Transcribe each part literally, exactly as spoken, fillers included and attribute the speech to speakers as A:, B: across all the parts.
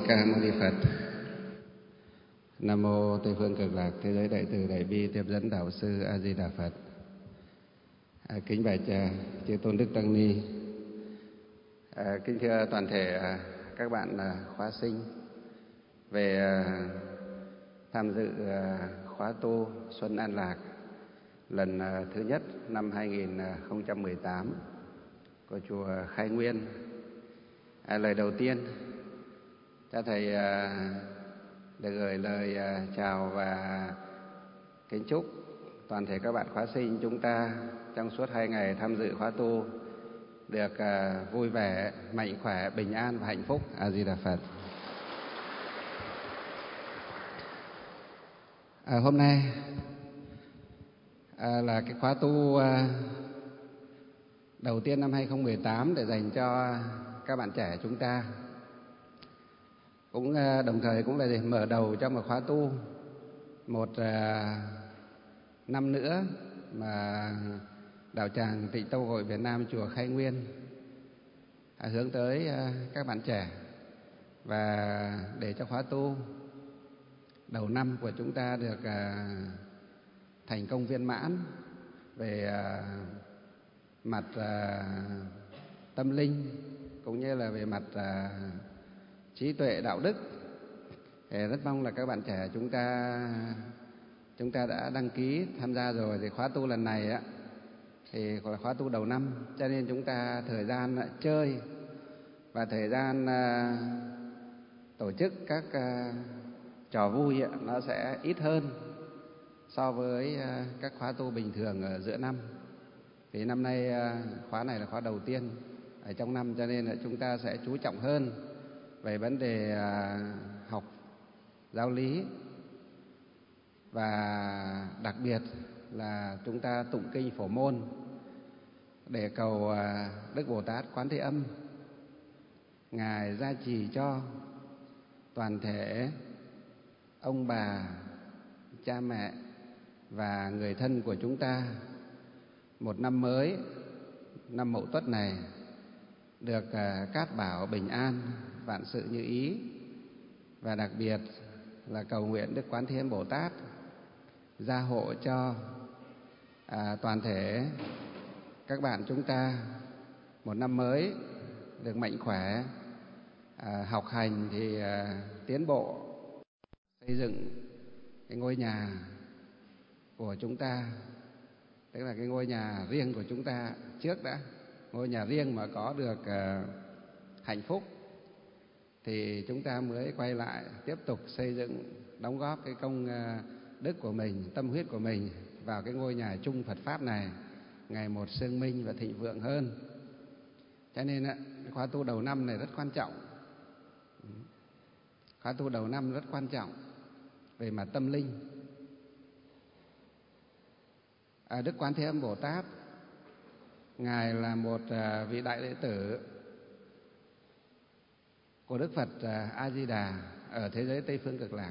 A: Ca Mâu Ni Phật. Nam mô Tây phương Cực Lạc Thế giới Đại từ Đại bi Tiếp dẫn Đạo sư A Di Đà Phật. À, kính bạch à, chư tôn đức tăng ni, à, kính thưa toàn thể à, các bạn à, khóa sinh về à, tham dự à, khóa tu Xuân An Lạc lần à, thứ nhất năm hai nghìn không trăm mười tám của chùa Khai Nguyên. À, lời đầu tiên cha thầy à, được gửi lời à, chào và kính chúc toàn thể các bạn khóa sinh chúng ta trong suốt hai ngày tham dự khóa tu được à, vui vẻ, mạnh khỏe, bình an và hạnh phúc. A Di Đà Phật. À, hôm nay à, là cái khóa tu à, đầu tiên năm hai nghìn không trăm mười tám để dành cho các bạn trẻ chúng ta. Cũng à, đồng thời cũng là để mở đầu cho một khóa tu một à, năm nữa mà Đạo tràng Tịnh Tông Hội Việt Nam chùa Khai Nguyên à, hướng tới à, các bạn trẻ, và để cho khóa tu đầu năm của chúng ta được à, thành công viên mãn về à, mặt à, tâm linh cũng như là về mặt à, trí tuệ đạo đức. Thì rất mong là các bạn trẻ chúng ta chúng ta đã đăng ký tham gia rồi. Thì khóa tu lần này á thì gọi là khóa tu đầu năm, cho nên chúng ta thời gian chơi và thời gian à, tổ chức các à, trò vui á, nó sẽ ít hơn so với à, các khóa tu bình thường ở giữa năm. Thì năm nay à, khóa này là khóa đầu tiên ở trong năm, cho nên là chúng ta sẽ chú trọng hơn về vấn đề à, học giáo lý, và đặc biệt là chúng ta tụng kinh Phổ Môn để cầu à, Đức Bồ Tát Quán Thế Âm Ngài gia trì cho toàn thể ông bà, cha mẹ và người thân của chúng ta một năm mới, năm Mậu Tuất này được à, cát bảo bình an, vạn sự như ý. Và đặc biệt là cầu nguyện Đức Quán Thế Âm Bồ Tát gia hộ cho à, toàn thể các bạn chúng ta một năm mới được mạnh khỏe, à, học hành thì à, tiến bộ, xây dựng cái ngôi nhà của chúng ta, tức là cái ngôi nhà riêng của chúng ta trước đã. Ngôi nhà riêng mà có được à, hạnh phúc thì chúng ta mới quay lại tiếp tục xây dựng, đóng góp cái công à, đức của mình, tâm huyết của mình vào cái ngôi nhà chung Phật Pháp này ngày một sương minh và thịnh vượng hơn. Cho nên á, khóa tu đầu năm này rất quan trọng. Khóa tu đầu năm rất quan trọng về mặt tâm linh. À, Đức Quán Thế Âm Bồ Tát Ngài là một à, vị đại đệ tử của Đức Phật à, A Di Đà ở thế giới Tây phương Cực Lạc.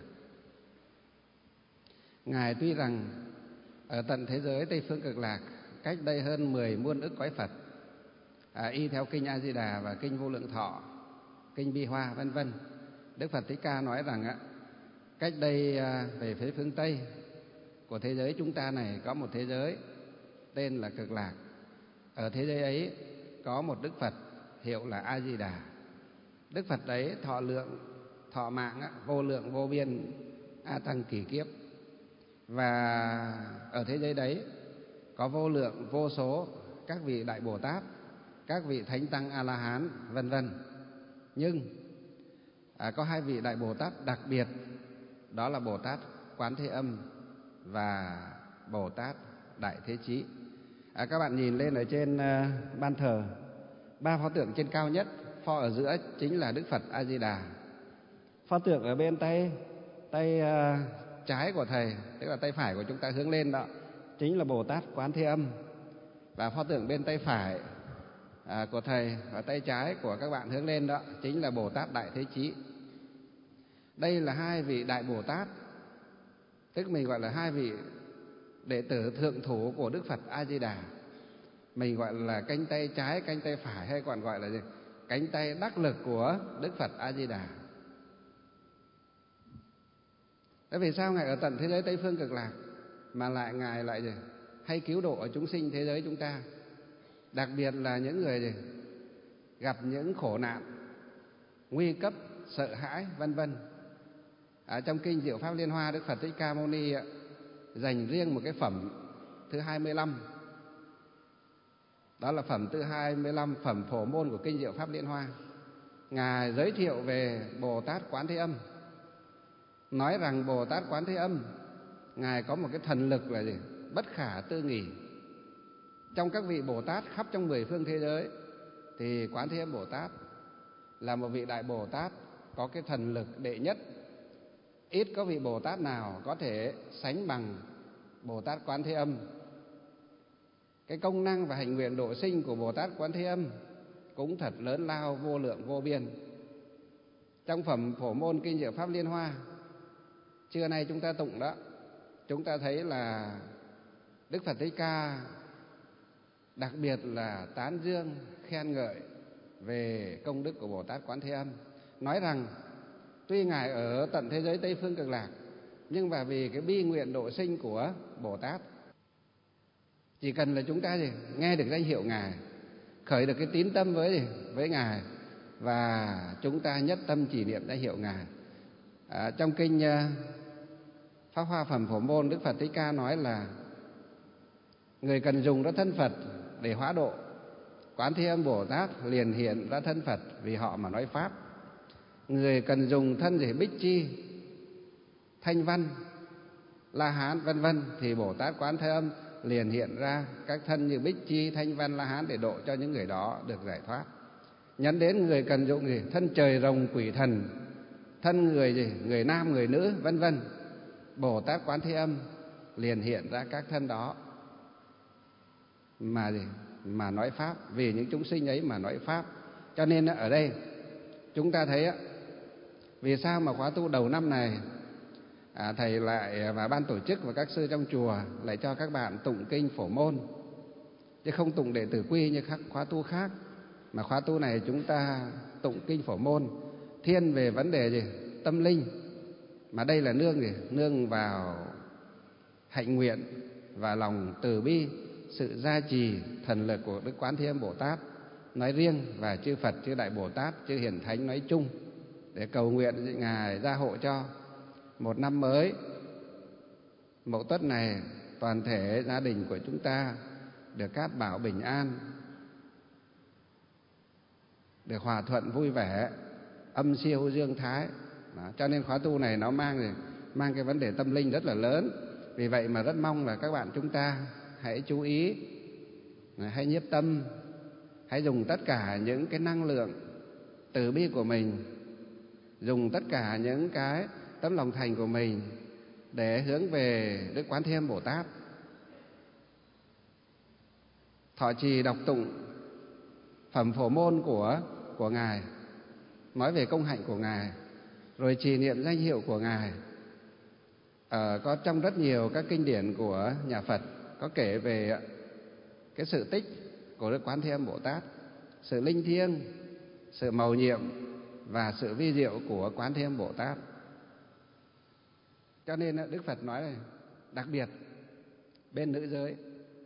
A: Ngài tuy rằng ở tận thế giới Tây phương Cực Lạc cách đây hơn mười muôn ức cõi Phật, à, y theo kinh A Di Đà và kinh Vô Lượng Thọ, kinh Bi Hoa vân vân, Đức Phật Thích Ca nói rằng á, cách đây à, về phía phương Tây của thế giới chúng ta này có một thế giới tên là Cực Lạc. Ở thế giới ấy có một Đức Phật hiệu là A Di Đà. Đức Phật ấy thọ lượng thọ mạng á, vô lượng vô biên a tăng kỳ kiếp. Và ở thế giới đấy có vô lượng vô số các vị đại Bồ Tát, các vị thánh tăng A La Hán vân vân. Nhưng à, có hai vị đại Bồ Tát đặc biệt, đó là Bồ Tát Quán Thế Âm và Bồ Tát Đại Thế Chí. À, các bạn nhìn lên ở trên uh, ban thờ, ba pho tượng trên cao nhất, pho ở giữa chính là Đức Phật A Di Đà. Pho tượng ở bên tay tay uh, trái của thầy, tức là tay phải của chúng ta hướng lên đó, chính là Bồ Tát Quán Thế Âm. Và pho tượng bên tay phải à, của thầy và tay trái của các bạn hướng lên đó chính là Bồ Tát Đại Thế Chí. Đây là hai vị đại Bồ Tát, tức mình gọi là hai vị đệ tử thượng thủ của Đức Phật A Di Đà. Mình gọi là cánh tay trái, cánh tay phải, hay còn gọi là gì? Cánh tay đắc lực của Đức Phật A Di Đà. Thế vì sao Ngài ở tận thế giới Tây Phương Cực Lạc mà lại Ngài lại gì? Hay cứu độ ở chúng sinh thế giới chúng ta, đặc biệt là những người gì? Gặp những khổ nạn, nguy cấp, sợ hãi, vân vân. Ở trong kinh Diệu Pháp Liên Hoa, Đức Phật Thích Ca Mâu Ni dành riêng một cái phẩm thứ hai mươi lăm. Đó là phẩm thứ hai mươi lăm, phẩm phổ môn của kinh Diệu Pháp Liên Hoa. Ngài giới thiệu về Bồ Tát Quán Thế Âm, nói rằng Bồ Tát Quán Thế Âm Ngài có một cái thần lực là gì? Bất khả tư nghì. Trong các vị Bồ Tát khắp trong mười phương thế giới thì Quán Thế Âm Bồ Tát là một vị Đại Bồ Tát có cái thần lực đệ nhất. Ít có vị Bồ Tát nào có thể sánh bằng Bồ Tát Quán Thế Âm. Cái công năng và hành nguyện độ sinh của Bồ Tát Quán Thế Âm cũng thật lớn lao, vô lượng vô biên. Trong phẩm phổ môn kinh Diệu Pháp Liên Hoa trưa nay chúng ta tụng đó, chúng ta thấy là Đức Phật Thích Ca đặc biệt là tán dương, khen ngợi về công đức của Bồ Tát Quán Thế Âm, nói rằng tuy Ngài ở tận thế giới Tây Phương Cực Lạc, nhưng mà vì cái bi nguyện độ sinh của Bồ Tát, chỉ cần là chúng ta gì? Nghe được danh hiệu Ngài, khởi được cái tín tâm với gì? Với Ngài, và chúng ta nhất tâm chỉ niệm danh hiệu Ngài. À, trong kinh uh, Pháp Hoa Phẩm Phổ Môn, Đức Phật Thích Ca nói là người cần dùng ra thân Phật để hóa độ, Quán Thế Âm Bồ Tát liền hiện ra thân Phật vì họ mà nói Pháp. Người cần dùng thân để Bích Chi, Thanh Văn, La Hán vân vân thì Bồ Tát Quán Thế Âm liền hiện ra các thân như Bích Chi, Thanh Văn, La Hán để độ cho những người đó được giải thoát. Nhấn đến người cần dụng gì? Thân trời rồng quỷ thần, thân người gì? Người nam, người nữ vân vân, Bồ Tát Quán Thế Âm liền hiện ra các thân đó mà gì? Mà nói Pháp, vì những chúng sinh ấy mà nói Pháp. Cho nên ở đây chúng ta thấy vì sao mà khóa tu đầu năm này à, thầy lại và ban tổ chức và các sư trong chùa lại cho các bạn tụng kinh phổ môn, chứ không tụng đệ tử quy như các khóa tu khác. Mà khóa tu này chúng ta tụng kinh phổ môn thiên về vấn đề gì? Tâm linh. Mà đây là nương gì? Nương vào hạnh nguyện và lòng từ bi, sự gia trì thần lực của Đức Quán Thế Âm Bồ Tát nói riêng và chư Phật, chư Đại Bồ Tát, chư Hiền Thánh nói chung, để cầu nguyện Ngài gia hộ cho một năm mới Mậu Tuất này toàn thể gia đình của chúng ta được cát bảo bình an, được hòa thuận vui vẻ, âm siêu dương thái. Đó, cho nên khóa tu này nó mang gì? Mang cái vấn đề tâm linh rất là lớn. Vì vậy mà rất mong là các bạn chúng ta hãy chú ý, hãy nhiếp tâm, hãy dùng tất cả những cái năng lượng từ bi của mình, dùng tất cả những cái tấm lòng thành của mình để hướng về Đức Quán Thế Âm Bồ Tát, thọ trì đọc tụng phẩm phổ môn của của Ngài, nói về công hạnh của Ngài, rồi trì niệm danh hiệu của Ngài. Ờ, có trong rất nhiều các kinh điển của nhà Phật có kể về cái sự tích của Đức Quán Thế Âm Bồ Tát, sự linh thiêng, sự mầu nhiệm và sự vi diệu của Quán Thế Âm Bồ Tát. Cho nên Đức Phật nói này, đặc biệt bên nữ giới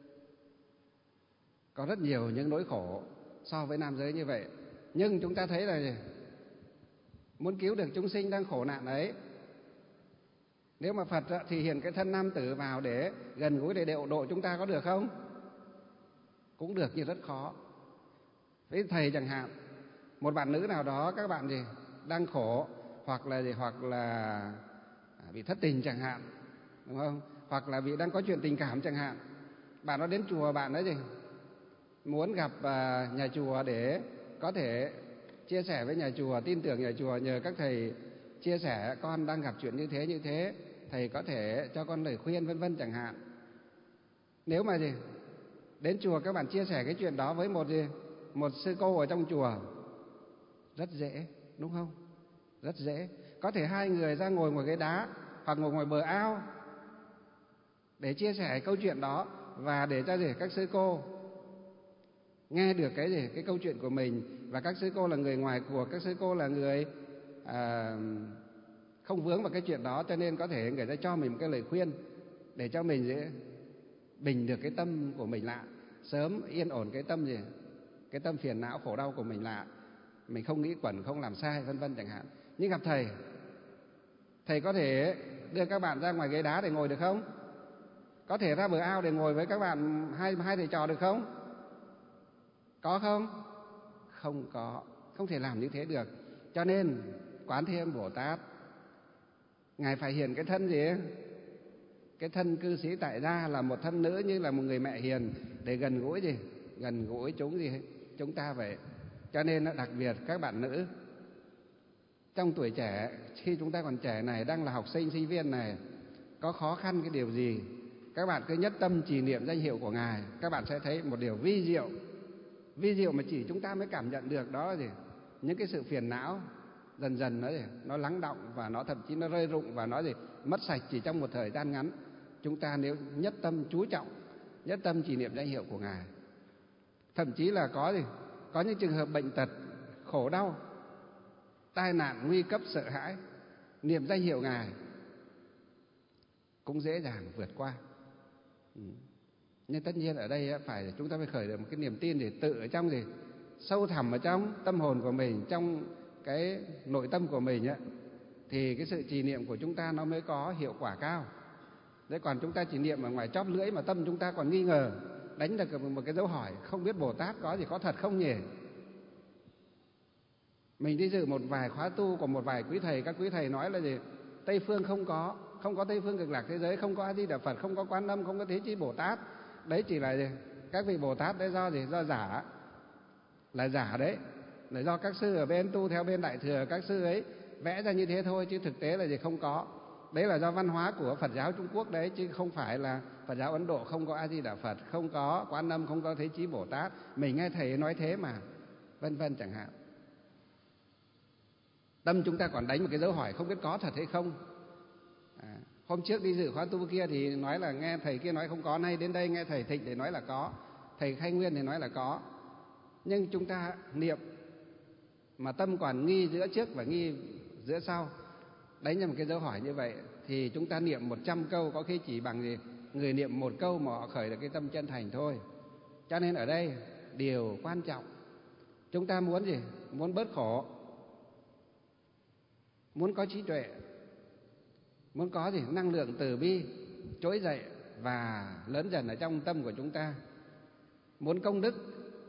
A: có rất nhiều những nỗi khổ so với nam giới như vậy. Nhưng chúng ta thấy là gì? Muốn cứu được chúng sinh đang khổ nạn ấy, nếu mà Phật thì hiện cái thân nam tử vào để gần gũi để độ độ chúng ta, có được không? Cũng được nhưng rất khó. Với thầy chẳng hạn, một bạn nữ nào đó các bạn gì đang khổ, hoặc là gì hoặc là bị thất tình chẳng hạn, đúng không? Hoặc là bị đang có chuyện tình cảm chẳng hạn, bạn nó đến chùa, bạn đấy gì muốn gặp nhà chùa để có thể chia sẻ với nhà chùa, tin tưởng nhà chùa, nhờ các thầy chia sẻ con đang gặp chuyện như thế như thế, thầy có thể cho con lời khuyên vân vân chẳng hạn. Nếu mà gì đến chùa các bạn chia sẻ cái chuyện đó với một gì một sư cô ở trong chùa, rất dễ, đúng không? Rất dễ. Có thể hai người ra ngồi ngoài ghế đá hoặc ngồi ngoài bờ ao để chia sẻ câu chuyện đó, và để cho gì các sư cô nghe được cái gì cái câu chuyện của mình. Và các sư cô là người ngoài cuộc, các sư cô là người à, không vướng vào cái chuyện đó, cho nên có thể người ta cho mình một cái lời khuyên để cho mình dễ bình được cái tâm của mình lại, sớm yên ổn cái tâm gì, cái tâm phiền não khổ đau của mình lại, mình không nghĩ quẩn, không làm sai, vân vân chẳng hạn. Nhưng gặp thầy, thầy có thể đưa các bạn ra ngoài ghế đá để ngồi được không? Có thể ra bờ ao để ngồi với các bạn hai hai thầy trò được không? Có không? Không có, không thể làm như thế được. Cho nên Quán Thế Âm Bồ Tát Ngài phải hiện cái thân gì ấy? Cái thân cư sĩ tại gia là một thân nữ, như là một người mẹ hiền để gần gũi gì? Gần gũi chúng gì? Chúng ta vậy. Cho nên đặc biệt các bạn nữ trong tuổi trẻ, khi chúng ta còn trẻ này, đang là học sinh, sinh viên này, có khó khăn cái điều gì, các bạn cứ nhất tâm trì niệm danh hiệu của Ngài, các bạn sẽ thấy một điều vi diệu. Vi diệu mà chỉ chúng ta mới cảm nhận được, đó là gì? Những cái sự phiền não dần dần nó gì? Nó lắng đọng và nó thậm chí nó rơi rụng và nó gì? Mất sạch chỉ trong một thời gian ngắn. Chúng ta nếu nhất tâm chú trọng, nhất tâm trì niệm danh hiệu của Ngài. Thậm chí là có gì? Có những trường hợp bệnh tật, khổ đau, tai nạn, nguy cấp, sợ hãi, niệm danh hiệu Ngài cũng dễ dàng vượt qua. Ừ. Nhưng tất nhiên ở đây phải chúng ta phải khởi được một cái niềm tin để tự ở trong gì? Sâu thẳm ở trong tâm hồn của mình, trong cái nội tâm của mình ấy, thì cái sự trì niệm của chúng ta nó mới có hiệu quả cao. Đấy, còn chúng ta trì niệm ở ngoài chóp lưỡi mà tâm chúng ta còn nghi ngờ, đánh được một cái dấu hỏi, không biết Bồ Tát có gì có thật không nhỉ? Mình đi dự một vài khóa tu của một vài quý thầy, các quý thầy nói là gì? Tây phương không có, không có Tây phương Cực Lạc thế giới, không có A Di Đà Phật, không có Quan Âm, không có Thế Chí Bồ Tát. Đấy chỉ là gì? Các vị Bồ Tát đấy do gì? Do giả, là giả đấy, là do các sư ở bên tu theo bên Đại Thừa, các sư ấy vẽ ra như thế thôi, chứ thực tế là gì? Không có. Đấy là do văn hóa của Phật giáo Trung Quốc đấy, chứ không phải là Phật giáo Ấn Độ không có A Di Đà Phật, không có Quan Âm, không có Thế Chí Bồ Tát. Mình nghe thầy nói thế mà, vân vân chẳng hạn. Tâm chúng ta còn đánh một cái dấu hỏi không biết có thật hay không. À, hôm trước đi dự khóa tu kia thì nói là nghe thầy kia nói không có, nay đến đây nghe thầy Thịnh thì nói là có, thầy Khai Nguyên thì nói là có. Nhưng chúng ta niệm mà tâm còn nghi giữa trước và nghi giữa sau, đánh ra một cái dấu hỏi như vậy, thì chúng ta niệm một trăm câu có khi chỉ bằng gì? Người niệm một câu mà họ khởi được cái tâm chân thành thôi. Cho nên ở đây điều quan trọng, chúng ta muốn gì? Muốn bớt khổ, muốn có trí tuệ, muốn có gì? Năng lượng từ bi trỗi dậy và lớn dần ở trong tâm của chúng ta. Muốn công đức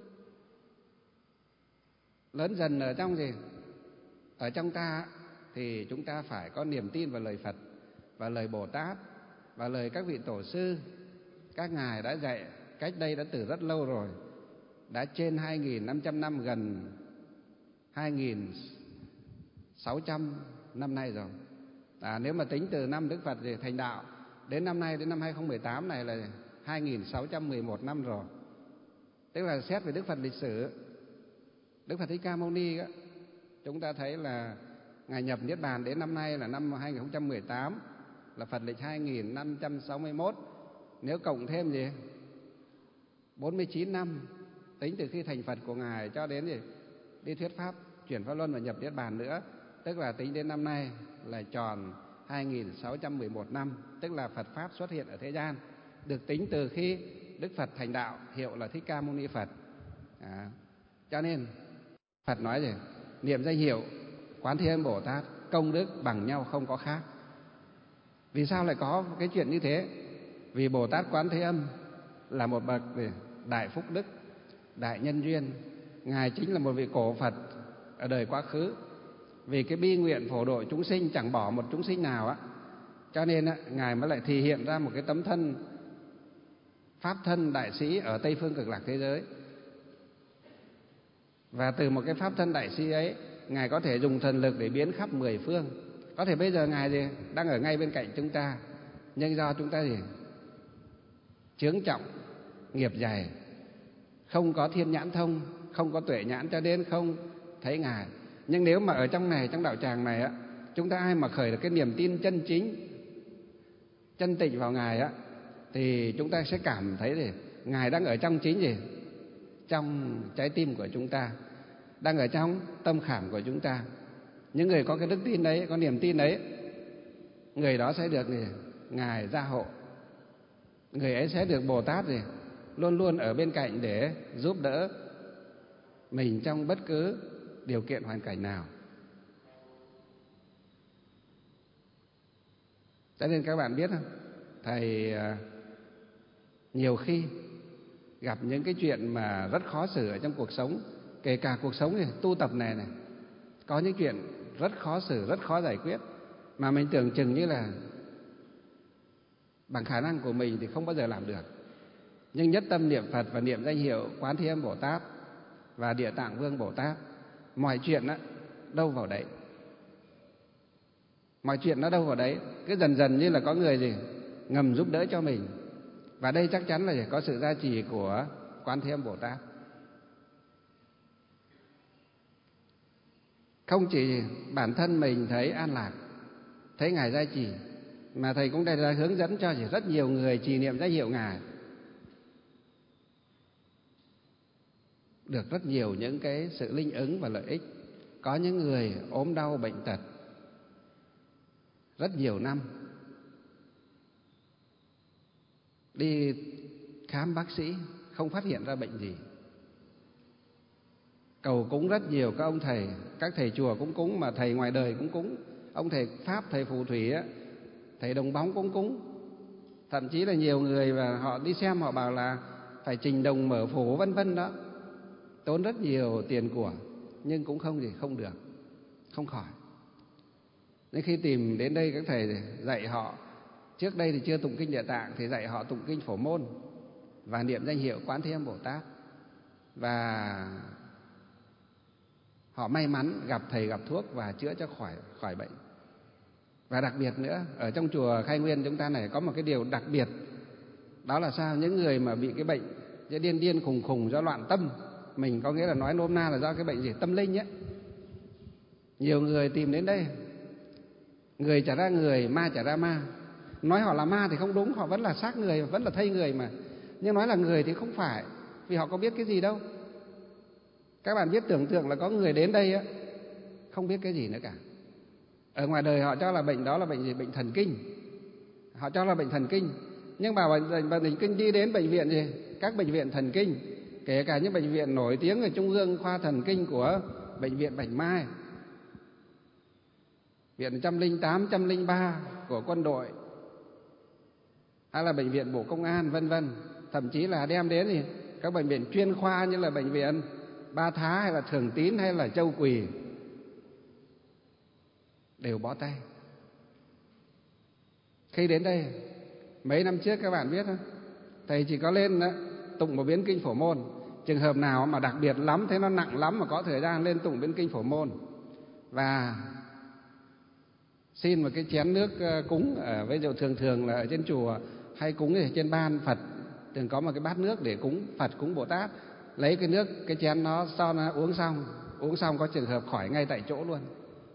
A: lớn dần ở trong gì? Ở trong ta, thì chúng ta phải có niềm tin vào lời Phật, và lời Bồ Tát, và lời các vị tổ sư. Các ngài đã dạy cách đây đã từ rất lâu rồi, đã trên hai nghìn năm trăm năm, gần hai nghìn sáu trăm năm nay rồi. À, nếu mà tính từ năm Đức Phật thành đạo đến năm nay, đến năm hai không một tám này là hai nghìn sáu trăm mười một năm rồi. Tức là xét về Đức Phật lịch sử, Đức Phật Thích Ca Mâu Ni á, chúng ta thấy là ngài nhập Niết Bàn đến năm nay là năm hai không một tám, là Phật lịch hai nghìn năm trăm sáu mươi mốt. Nếu cộng thêm gì? bốn mươi chín năm, tính từ khi thành Phật của ngài cho đến gì? Đi thuyết pháp, chuyển pháp luân và nhập Niết Bàn nữa, tức là tính đến năm nay là tròn hai nghìn sáu trăm mười một năm, tức là Phật pháp xuất hiện ở thế gian, được tính từ khi Đức Phật thành đạo, hiệu là Thích Ca Mâu Ni Phật. À, cho nên Phật nói gì? Niệm danh hiệu Quán Thế Âm Bồ Tát công đức bằng nhau không có khác. Vì sao lại có cái chuyện như thế? Vì Bồ Tát Quán Thế Âm là một bậc đại phúc đức, đại nhân duyên. Ngài chính là một vị cổ Phật ở đời quá khứ. Vì cái bi nguyện phổ độ chúng sinh, chẳng bỏ một chúng sinh nào á, cho nên á, ngài mới lại thể hiện ra một cái tấm thân pháp thân đại sĩ ở Tây phương Cực Lạc thế giới. Và từ một cái pháp thân đại sĩ ấy, ngài có thể dùng thần lực để biến khắp mười phương. Có thể bây giờ ngài gì đang ở ngay bên cạnh chúng ta, nhưng do chúng ta gì chướng trọng nghiệp dày, không có thiên nhãn thông, không có tuệ nhãn, cho nên không thấy ngài. Nhưng nếu mà ở trong này, trong đạo tràng này á, chúng ta ai mà khởi được cái niềm tin chân chính, chân tịnh vào ngài á, thì chúng ta sẽ cảm thấy gì ngài đang ở trong chính gì trong trái tim của chúng ta, đang ở trong tâm khảm của chúng ta. Những người có cái đức tin đấy, có niềm tin đấy, người đó sẽ được Ngài gia hộ. Người ấy sẽ được Bồ Tát gì luôn luôn ở bên cạnh để giúp đỡ mình trong bất cứ điều kiện hoàn cảnh nào. Cho nên các bạn biết không, thầy nhiều khi gặp những cái chuyện mà rất khó xử ở trong cuộc sống, kể cả cuộc sống này, tu tập này này, có những chuyện rất khó xử, rất khó giải quyết, mà mình tưởng chừng như là bằng khả năng của mình thì không bao giờ làm được. Nhưng nhất tâm niệm Phật và niệm danh hiệu Quán Thế Âm Bồ Tát và Địa Tạng Vương Bồ Tát, mọi chuyện á, đâu vào đấy. Mọi chuyện nó đâu vào đấy, cứ dần dần như là có người gì ngầm giúp đỡ cho mình. Và đây chắc chắn là có sự gia trì của Quán Thế Âm Bồ Tát. Không chỉ bản thân mình thấy an lạc, thấy Ngài gia trì, mà thầy cũng đã hướng dẫn cho rất nhiều người trì niệm danh hiệu Ngài, được rất nhiều những cái sự linh ứng và lợi ích. Có những người ốm đau bệnh tật rất nhiều năm, đi khám bác sĩ không phát hiện ra bệnh gì, cầu cúng rất nhiều các ông thầy, các thầy chùa cũng cúng, mà thầy ngoài đời cũng cúng, ông thầy Pháp, thầy phù thủy á, thầy đồng bóng cũng cúng. Thậm chí là nhiều người và họ đi xem họ bảo là phải trình đồng mở phổ vân vân đó, tốn rất nhiều tiền của, nhưng cũng không gì không được, không khỏi. Nên khi tìm đến đây các thầy dạy họ, trước đây thì chưa tụng kinh Địa Tạng thì dạy họ tụng kinh Phổ Môn và niệm danh hiệu Quán Thế Âm Bồ Tát, và họ may mắn gặp thầy gặp thuốc và chữa cho khỏi khỏi bệnh. Và đặc biệt nữa, ở trong chùa Khai Nguyên chúng ta này có một cái điều đặc biệt, đó là sao? Những người mà bị cái bệnh điên điên khùng khùng do loạn tâm, mình có nghĩa là nói nôm na là do cái bệnh gì tâm linh ấy, nhiều người tìm đến đây, người trả ra người, ma trả ra ma. Nói họ là ma thì không đúng, họ vẫn là xác người, vẫn là thây người mà. Nhưng nói là người thì không phải, vì họ có biết cái gì đâu. Các bạn biết tưởng tượng là có người đến đây á, không biết cái gì nữa cả. Ở ngoài đời họ cho là bệnh đó là bệnh gì? Bệnh thần kinh. Họ cho là bệnh thần kinh. Nhưng mà bệnh thần kinh đi đến bệnh viện gì? Các bệnh viện thần kinh, kể cả những bệnh viện nổi tiếng ở Trung ương khoa thần kinh của bệnh viện Bạch Mai, viện một trăm lẻ tám, một trăm lẻ ba của quân đội, hay là bệnh viện Bộ Công an vân vân, thậm chí là đem đến thì các bệnh viện chuyên khoa như là bệnh viện Ba Thá hay là Thường Tín hay là Châu Quỳ đều bó tay. Khi đến đây mấy năm trước các bạn biết không, thầy chỉ có lên đó, tụng một biến kinh Phổ Môn. Trường hợp nào mà đặc biệt lắm, thế nó nặng lắm mà có thời gian lên tụng biến kinh Phổ Môn và xin một cái chén nước cúng. Ở ví dụ thường thường là ở trên chùa hay cúng ở trên ban Phật thường có một cái bát nước để cúng Phật, cúng Bồ Tát, lấy cái nước cái chén nó cho nó uống xong, uống xong có trường hợp khỏi ngay tại chỗ luôn.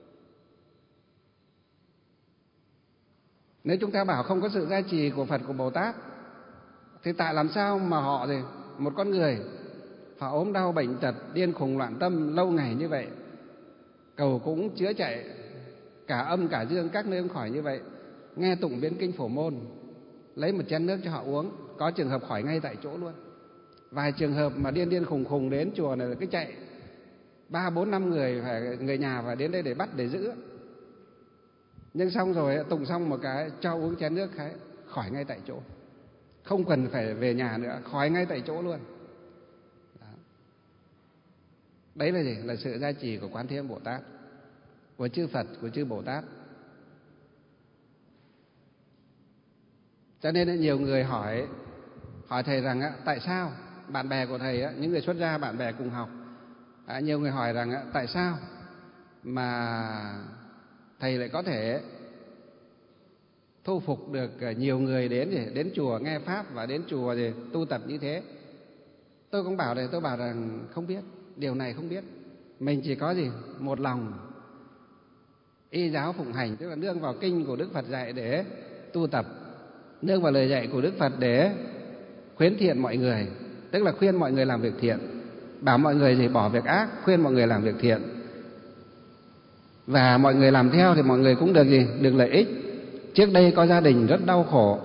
A: Nếu chúng ta bảo không có sự gia trì của Phật, của Bồ Tát, thì tại làm sao mà họ thì một con người họ ốm đau bệnh tật, điên khùng loạn tâm lâu ngày như vậy, cầu cũng chữa chạy cả âm cả dương các nơi không khỏi như vậy, nghe tụng biến kinh Phổ Môn, lấy một chén nước cho họ uống, có trường hợp khỏi ngay tại chỗ luôn. Vài trường hợp mà điên điên khùng khùng đến chùa này là cứ chạy ba bốn năm người, phải người nhà phải đến đây để bắt để giữ. Nhưng xong rồi tụng xong một cái cho uống chén nước cái khỏi ngay tại chỗ, không cần phải về nhà nữa, khỏi ngay tại chỗ luôn. Đó. Đấy là gì? Là sự gia trì của Quán Thế Âm Bồ Tát, của chư Phật, của chư Bồ Tát. Cho nên nhiều người hỏi hỏi thầy rằng tại sao bạn bè của thầy, những người xuất gia bạn bè cùng học, nhiều người hỏi rằng tại sao mà thầy lại có thể thu phục được nhiều người đến gì đến chùa nghe pháp và đến chùa gì tu tập như thế. Tôi cũng bảo này, tôi bảo rằng không biết, điều này không biết. Mình chỉ có gì một lòng y giáo phụng hành, tức là nương vào kinh của Đức Phật dạy để tu tập, nương vào lời dạy của Đức Phật để khuyến thiện mọi người, tức là khuyên mọi người làm việc thiện, bảo mọi người gì bỏ việc ác, khuyên mọi người làm việc thiện, và mọi người làm theo thì mọi người cũng được gì được lợi ích. Trước đây có gia đình rất đau khổ,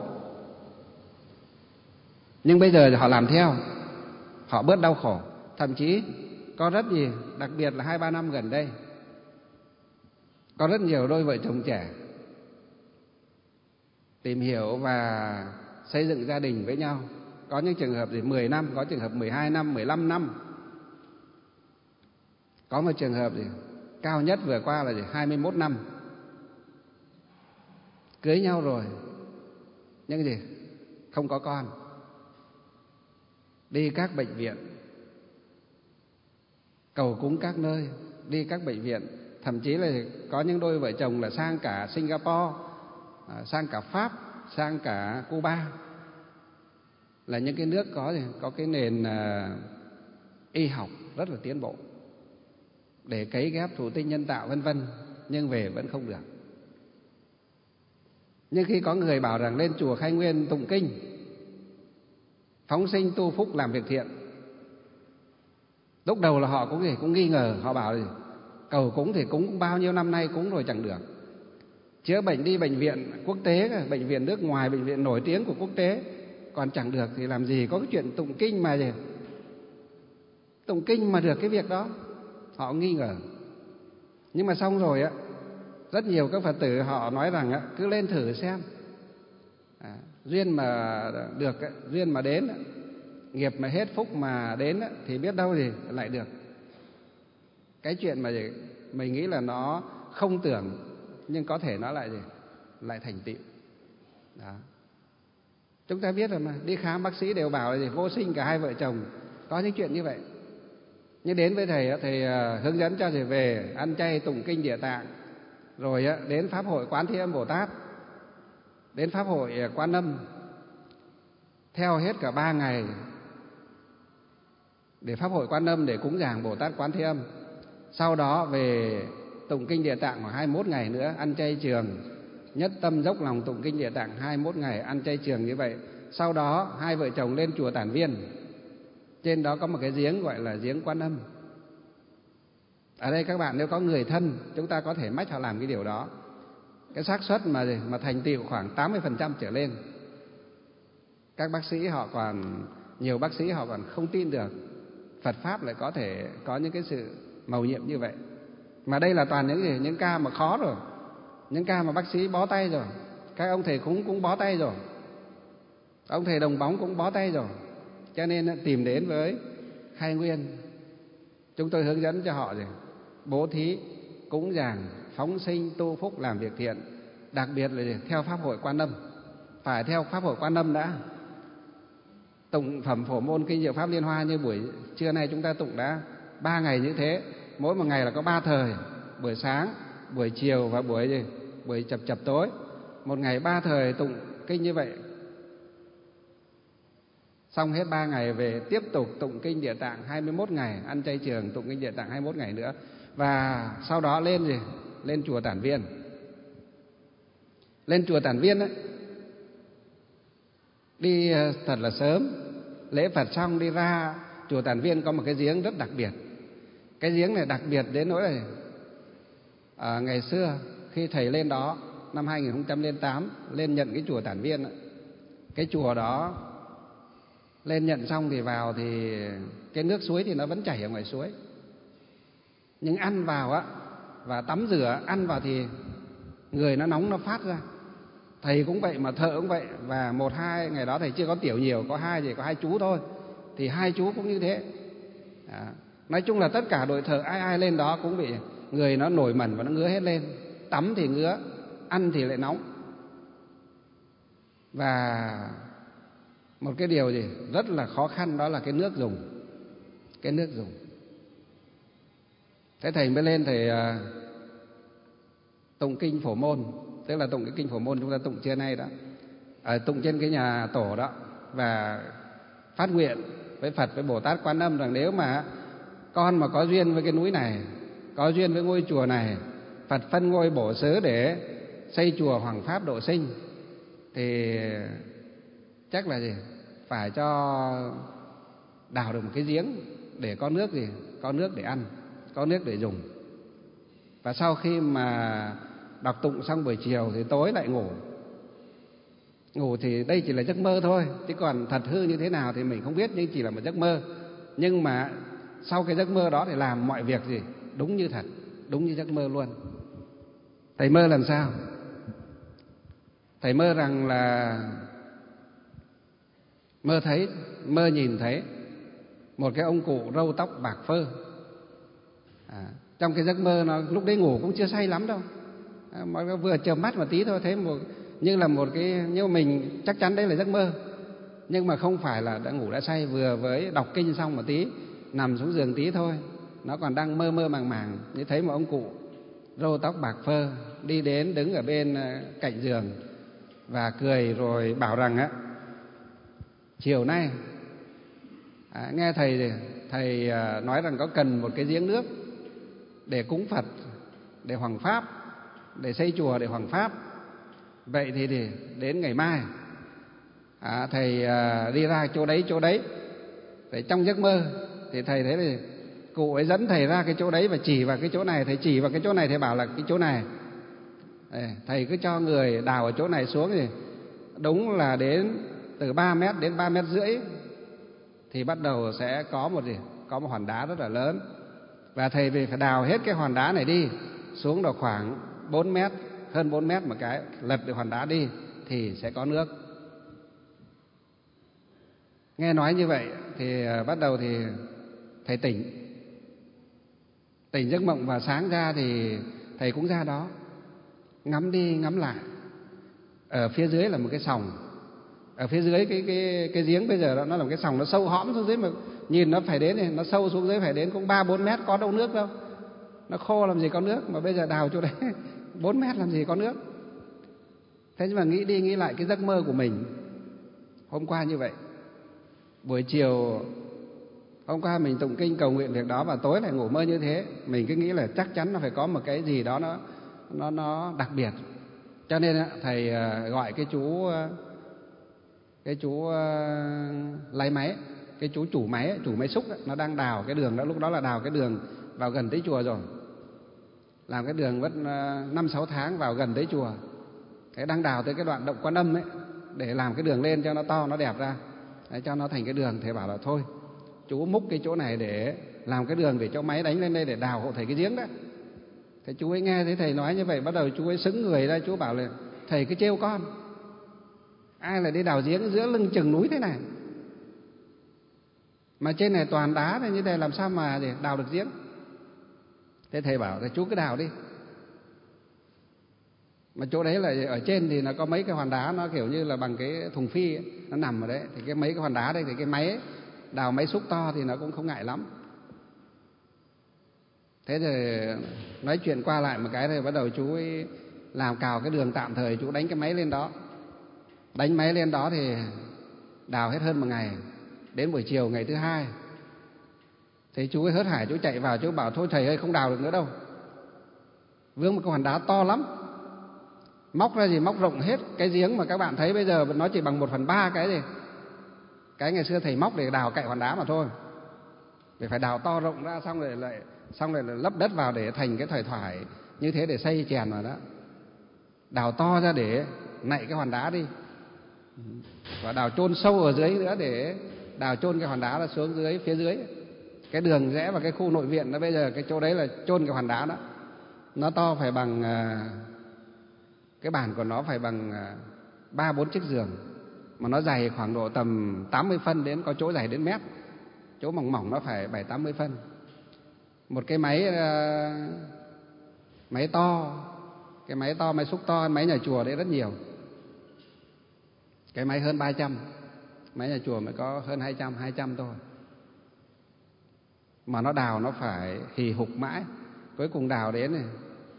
A: nhưng bây giờ họ làm theo, họ bớt đau khổ. Thậm chí có rất nhiều, đặc biệt là hai ba năm gần đây, có rất nhiều đôi vợ chồng trẻ tìm hiểu và xây dựng gia đình với nhau. Có những trường hợp thì mười năm, có trường hợp mười hai năm, mười lăm năm. Có một trường hợp thì cao nhất vừa qua là hai mươi mốt năm. Cưới nhau rồi, nhưng gì? Không có con. Đi các bệnh viện, cầu cúng các nơi, đi các bệnh viện. Thậm chí là có những đôi vợ chồng là sang cả Singapore, sang cả Pháp, sang cả Cuba, là những cái nước có có cái nền y học rất là tiến bộ, để cấy ghép thụ tinh nhân tạo vân vân, nhưng về vẫn không được. Nhưng khi có người bảo rằng lên chùa Khai Nguyên tụng kinh, phóng sinh tu phúc làm việc thiện, lúc đầu là họ cũng cũng nghi ngờ. Họ bảo gì? Cầu cúng thì cúng bao nhiêu năm nay cúng rồi chẳng được. Chữa bệnh đi bệnh viện quốc tế, bệnh viện nước ngoài, bệnh viện nổi tiếng của quốc tế còn chẳng được, thì làm gì có cái chuyện tụng kinh mà gì? Tụng kinh mà được cái việc đó. Họ nghi ngờ. Nhưng mà xong rồi á, rất nhiều các Phật tử họ nói rằng á, cứ lên thử xem. À, duyên mà được, duyên mà đến, nghiệp mà hết, phúc mà đến thì biết đâu thì lại được. Cái chuyện mà gì, mình nghĩ là nó không tưởng, nhưng có thể nó lại gì, lại thành tựu. Đó. Chúng ta biết rồi mà, đi khám bác sĩ đều bảo là gì, vô sinh cả hai vợ chồng. Có những chuyện như vậy. Nhưng đến với thầy, thầy hướng dẫn cho thầy về ăn chay tụng kinh Địa Tạng, rồi đến pháp hội Quán Thế Âm Bồ Tát, đến pháp hội Quan Âm, theo hết cả ba ngày để pháp hội Quan Âm để cúng dường Bồ Tát Quán Thế Âm. Sau đó về tụng kinh Địa Tạng khoảng hai mươi mốt ngày nữa, ăn chay trường, nhất tâm dốc lòng tụng kinh Địa Tạng hai mươi mốt ngày, ăn chay trường như vậy. Sau đó hai vợ chồng lên chùa Tản Viên, trên đó có một cái giếng gọi là giếng Quan Âm. Ở đây các bạn nếu có người thân, chúng ta có thể mách họ làm cái điều đó. Cái xác suất mà mà thành tựu khoảng tám mươi phần trăm trở lên. Các bác sĩ họ còn, nhiều bác sĩ họ còn không tin được Phật pháp lại có thể có những cái sự mầu nhiệm như vậy. Mà đây là toàn những gì, những ca mà khó rồi, những ca mà bác sĩ bó tay rồi, các ông thầy cúng cũng bó tay rồi, ông thầy đồng bóng cũng bó tay rồi. Cho nên tìm đến với Khai Nguyên, chúng tôi hướng dẫn cho họ gì, bố thí, cúng dường, phóng sinh, tu phúc, làm việc thiện. Đặc biệt là gì? Theo pháp hội Quan Âm, phải theo pháp hội Quan Âm đã. Tụng phẩm Phổ Môn Kinh Diệu Pháp Liên Hoa như buổi trưa nay chúng ta tụng đã ba ngày như thế, mỗi một ngày là có ba thời, buổi sáng, buổi chiều và buổi gì? Buổi chập chập tối. Một ngày ba thời tụng kinh như vậy. Xong hết ba ngày về tiếp tục tụng kinh Địa Tạng hai mươi mốt ngày, ăn chay trường tụng kinh Địa Tạng hai mươi mốt ngày nữa. Và sau đó lên gì? Lên chùa Tản Viên. Lên chùa Tản Viên ấy, đi thật là sớm, lễ Phật xong đi ra chùa Tản Viên có một cái giếng rất đặc biệt. Cái giếng này đặc biệt đến nỗi là à, ngày xưa khi thầy lên đó năm hai nghìn không trăm lẻ tám lên nhận cái chùa Tản Viên ấy, cái chùa đó lên nhận xong thì vào thì cái nước suối thì nó vẫn chảy ở ngoài suối. Nhưng ăn vào á và tắm rửa, ăn vào thì người nó nóng, nó phát ra. Thầy cũng vậy mà thợ cũng vậy. Và một hai ngày đó thầy chưa có tiểu nhiều, có hai thì có hai chú thôi, thì hai chú cũng như thế. À, nói chung là tất cả đội thợ ai ai lên đó cũng bị người nó nổi mẩn và nó ngứa hết lên. Tắm thì ngứa, ăn thì lại nóng. Và một cái điều gì rất là khó khăn đó là cái nước dùng. Cái nước dùng. Thế thầy mới lên thầy uh, tụng kinh Phổ Môn, tức là tụng cái kinh Phổ Môn chúng ta tụng trưa nay đó, à, tụng trên cái nhà tổ đó, và phát nguyện với Phật, với Bồ Tát Quan Âm rằng nếu mà con mà có duyên với cái núi này, có duyên với ngôi chùa này, Phật phân ngôi bổ xứ để xây chùa Hoằng Pháp độ sinh, thì chắc là gì phải cho đào được một cái giếng để có nước gì, có nước để ăn, có nước để dùng. Và sau khi mà đọc tụng xong buổi chiều thì tối lại ngủ, Ngủ thì đây chỉ là giấc mơ thôi, chứ còn thật hư như thế nào thì mình không biết, nhưng chỉ là một giấc mơ. Nhưng mà sau cái giấc mơ đó thì làm mọi việc gì đúng như thật, đúng như giấc mơ luôn. Thầy mơ làm sao? Thầy mơ rằng là mơ thấy, mơ nhìn thấy một cái ông cụ râu tóc bạc phơ. À, trong cái giấc mơ nó lúc đấy ngủ cũng chưa say lắm đâu, à, mà vừa chợp mắt một tí thôi thấy một như là một cái, nhưng mà mình chắc chắn đấy là giấc mơ, nhưng mà không phải là đã ngủ đã say. Vừa với đọc kinh xong một tí, nằm xuống giường tí thôi, nó còn đang mơ mơ màng màng, như thấy một ông cụ râu tóc bạc phơ đi đến đứng ở bên cạnh giường và cười rồi bảo rằng á, chiều nay à, nghe thầy thầy nói rằng có cần một cái giếng nước để cúng Phật, để hoằng pháp, để xây chùa để hoằng pháp. Vậy thì, thì đến ngày mai à, thầy à, đi ra chỗ đấy chỗ đấy. Thì trong giấc mơ thì thầy thấy thì cụ ấy dẫn thầy ra cái chỗ đấy và chỉ vào cái chỗ này. Thầy chỉ vào cái chỗ này, thầy bảo là cái chỗ này. Thầy cứ cho người đào ở chỗ này xuống thì đúng là đến từ ba mét đến ba mét rưỡi thì bắt đầu sẽ có một gì có một hòn đá rất là lớn, và thầy về phải đào hết cái hòn đá này đi xuống độ khoảng bốn mét, hơn bốn mét một cái, lật được hòn đá đi thì sẽ có nước. Nghe nói như vậy thì bắt đầu thì thầy tỉnh tỉnh giấc mộng, và sáng ra thì thầy cũng ra đó ngắm đi ngắm lại. Ở phía dưới là một cái sòng, ở phía dưới cái cái cái giếng bây giờ đó, nó là một cái sòng, nó sâu hõm xuống dưới, mà nhìn nó phải đến này, nó sâu xuống dưới phải đến cũng ba bốn mét, có đâu nước đâu, nó khô làm gì có nước, mà bây giờ đào chỗ đấy bốn mét làm gì có nước. Thế nhưng mà nghĩ đi nghĩ lại cái giấc mơ của mình hôm qua như vậy, buổi chiều hôm qua mình tụng kinh cầu nguyện việc đó, và tối lại ngủ mơ như thế, mình cứ nghĩ là chắc chắn nó phải có một cái gì đó nó nó nó đặc biệt. Cho nên thầy gọi cái chú cái chú lái máy, cái chú chủ máy, chủ máy xúc đó, nó đang đào cái đường đó, lúc đó là đào cái đường vào gần tới chùa rồi, làm cái đường mất năm sáu tháng vào gần tới chùa. Cái đang đào tới cái đoạn động Quan Âm ấy, để làm cái đường lên cho nó to, nó đẹp ra, để cho nó thành cái đường. Thầy bảo là thôi, chú múc cái chỗ này để làm cái đường để cho máy đánh lên đây để đào hộ thầy cái giếng đó. Thế chú ấy nghe thấy thầy nói như vậy, bắt đầu chú ấy sững người ra, chú bảo là thầy cứ trêu con, ai lại đi đào giếng giữa lưng chừng núi thế này, mà trên này toàn đá này, như thế làm sao mà để đào được giếng. Thế thầy bảo là chú cứ đào đi. Mà chỗ đấy là ở trên thì nó có mấy cái hòn đá, nó kiểu như là bằng cái thùng phi ấy, nó nằm ở đấy. Thì cái mấy cái hòn đá đây thì cái máy ấy, đào máy xúc to thì nó cũng không ngại lắm. Thế rồi nói chuyện qua lại một cái, thì bắt đầu chú ấy làm cào cái đường tạm thời, chú đánh cái máy lên đó. Đánh máy lên đó thì đào hết hơn một ngày. Đến buổi chiều ngày thứ hai thì chú ấy hớt hải, chú chạy vào, chú bảo thôi thầy ơi, không đào được nữa đâu, vướng một cái hòn đá to lắm. Móc ra gì móc rộng hết cái giếng mà các bạn thấy bây giờ nó chỉ bằng một phần ba cái gì cái ngày xưa thầy móc để đào cạnh hòn đá mà thôi. Để phải đào to rộng ra, xong rồi lại xong rồi lại lấp đất vào để thành cái thoải thoải như thế để xây chèn vào đó. Đào to ra để nạy cái hòn đá đi, và đào chôn sâu ở dưới nữa để đào chôn cái hòn đá ra xuống dưới, phía dưới cái đường rẽ vào cái khu nội viện đó. Bây giờ cái chỗ đấy là chôn cái hòn đá đó, nó to phải bằng cái bàn của nó phải bằng ba bốn chiếc giường, mà nó dày khoảng độ tầm tám mươi phân, đến có chỗ dày đến mét, chỗ mỏng mỏng nó phải bảy tám mươi phân. Một cái máy máy to, cái máy to, máy xúc to, máy nhà chùa đấy rất nhiều. Cái máy hơn ba trăm, máy nhà chùa mới có hơn hai trăm, hai trăm thôi. Mà nó đào nó phải hì hục mãi, cuối cùng đào đến này,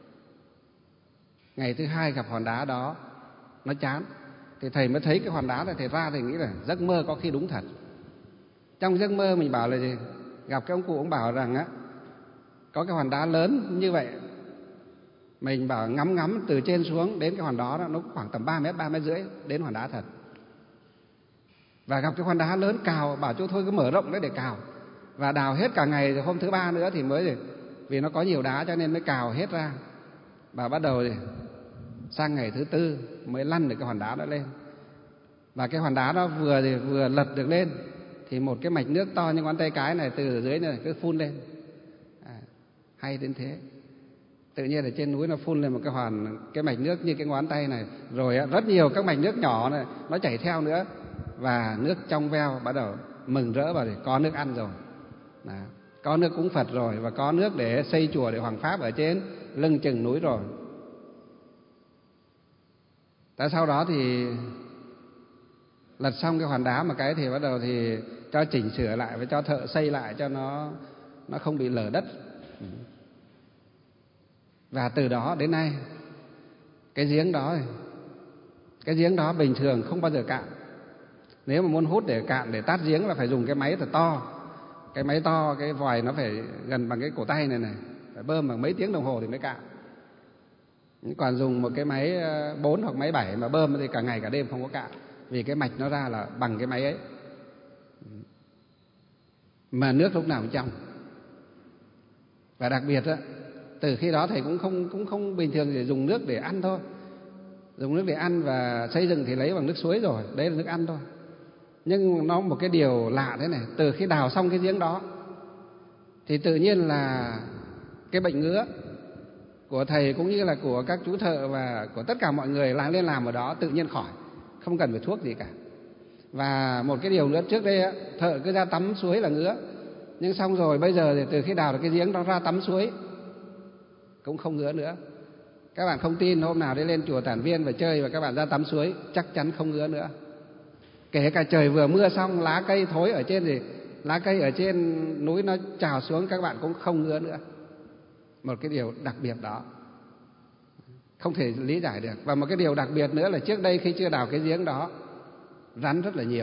A: ngày thứ hai gặp hòn đá đó, nó chán. Thì thầy mới thấy cái hòn đá này, thầy ra thì nghĩ là giấc mơ có khi đúng thật. Trong giấc mơ mình bảo là gì? Gặp cái ông cụ, ông bảo rằng á, có cái hòn đá lớn như vậy. Mình bảo ngắm ngắm từ trên xuống đến cái hòn đó, nó khoảng tầm ba mét, ba mét rưỡi đến hòn đá thật. Và gặp cái hòn đá lớn cào, bảo chú thôi cứ mở rộng đấy để cào. Và đào hết cả ngày, rồi hôm thứ ba nữa thì mới, vì nó có nhiều đá cho nên mới cào hết ra. Và bắt đầu thì sang ngày thứ tư mới lăn được cái hòn đá đó lên. Và cái hòn đá đó vừa thì vừa lật được lên thì một cái mạch nước to như ngón tay cái này từ ở dưới này cứ phun lên. À, hay đến thế. Tự nhiên ở trên núi nó phun lên một cái hoàn cái mạch nước như cái ngón tay này, rồi rất nhiều các mạch nước nhỏ này nó chảy theo nữa, và nước trong veo, bắt đầu mừng rỡ và có nước ăn rồi. Đó. Có nước cúng Phật rồi, và có nước để xây chùa để hoằng pháp ở trên lưng chừng núi rồi. Tại sau đó thì lật xong cái hòn đá một cái thì bắt đầu thì cho chỉnh sửa lại và cho thợ xây lại cho nó nó không bị lở đất. Và từ đó đến nay cái giếng đó cái giếng đó bình thường không bao giờ cạn. Nếu mà muốn hút để cạn, để tát giếng là phải dùng cái máy thật to. Cái máy to, cái vòi nó phải gần bằng cái cổ tay này này, phải bơm bằng mấy tiếng đồng hồ thì mới cạn. Còn dùng một cái máy bốn hoặc máy bảy mà bơm thì cả ngày cả đêm không có cạn, vì cái mạch nó ra là bằng cái máy ấy. Mà nước lúc nào cũng trong. Và đặc biệt á, từ khi đó thầy cũng không cũng không bình thường để dùng nước để ăn thôi. Dùng nước để ăn và xây dựng thì lấy bằng nước suối rồi, đấy là nước ăn thôi. Nhưng nó một cái điều lạ thế này, từ khi đào xong cái giếng đó thì tự nhiên là cái bệnh ngứa của thầy cũng như là của các chú thợ và của tất cả mọi người lại lên làm ở đó tự nhiên khỏi, không cần phải thuốc gì cả. Và một cái điều nữa, trước đây thợ cứ ra tắm suối là ngứa, nhưng xong rồi bây giờ thì từ khi đào được cái giếng đó ra tắm suối cũng không ngứa nữa. Các bạn không tin, hôm nào đi lên chùa Tản Viên và chơi và các bạn ra tắm suối chắc chắn không ngứa nữa. Kể cả trời vừa mưa xong, lá cây thối ở trên thì lá cây ở trên núi nó trào xuống, các bạn cũng không ngứa nữa. Một cái điều đặc biệt đó không thể lý giải được. Và một cái điều đặc biệt nữa là trước đây khi chưa đào cái giếng đó, rắn rất là nhiều.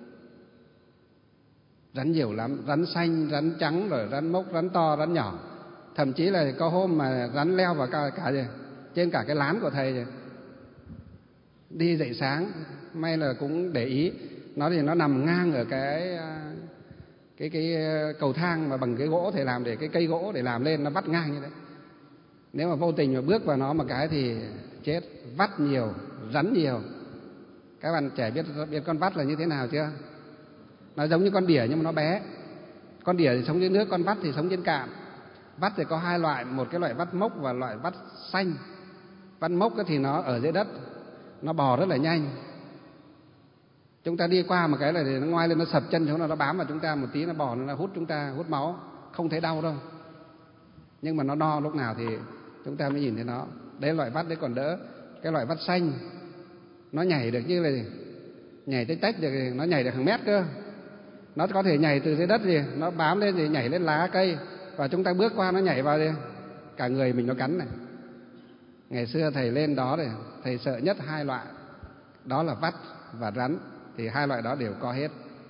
A: Rắn nhiều lắm, rắn xanh, rắn trắng, rồi rắn mốc, rắn to, rắn nhỏ. Thậm chí là có hôm mà rắn leo vào cả, cả trên cả cái lán của thầy rồi. Đi dậy sáng, may là cũng để ý, nó thì nó nằm ngang ở cái cái cái cầu thang mà bằng cái gỗ thầy làm, để cái cây gỗ để làm lên, nó vắt ngang như thế. Nếu mà vô tình mà bước vào nó một cái thì chết. Vắt nhiều, rắn nhiều. Các bạn trẻ biết biết con vắt là như thế nào chưa? Nó giống như con đỉa nhưng mà nó bé. Con đỉa thì sống dưới nước, con vắt thì sống trên cạn. Vắt thì có hai loại, một cái loại vắt mốc và loại vắt xanh. Vắt mốc thì nó ở dưới đất, nó bò rất là nhanh. Chúng ta đi qua một cái là thì nó ngoai lên, nó sập chân xuống, nó bám vào chúng ta một tí, nó bò, nó hút chúng ta, hút máu, không thấy đau đâu. Nhưng mà nó no lúc nào thì chúng ta mới nhìn thấy nó. Đấy loại vắt đấy còn đỡ. Cái loại vắt xanh nó nhảy được như là nhảy tới tách được, nó nhảy được hàng mét cơ. Nó có thể nhảy từ dưới đất gì, nó bám lên thì nhảy lên lá cây, và chúng ta bước qua nó nhảy vào đi, cả người mình nó cắn này. Ngày xưa thầy lên đó thì thầy sợ nhất hai loại, đó là vắt và rắn, thì hai loại đó đều có hết.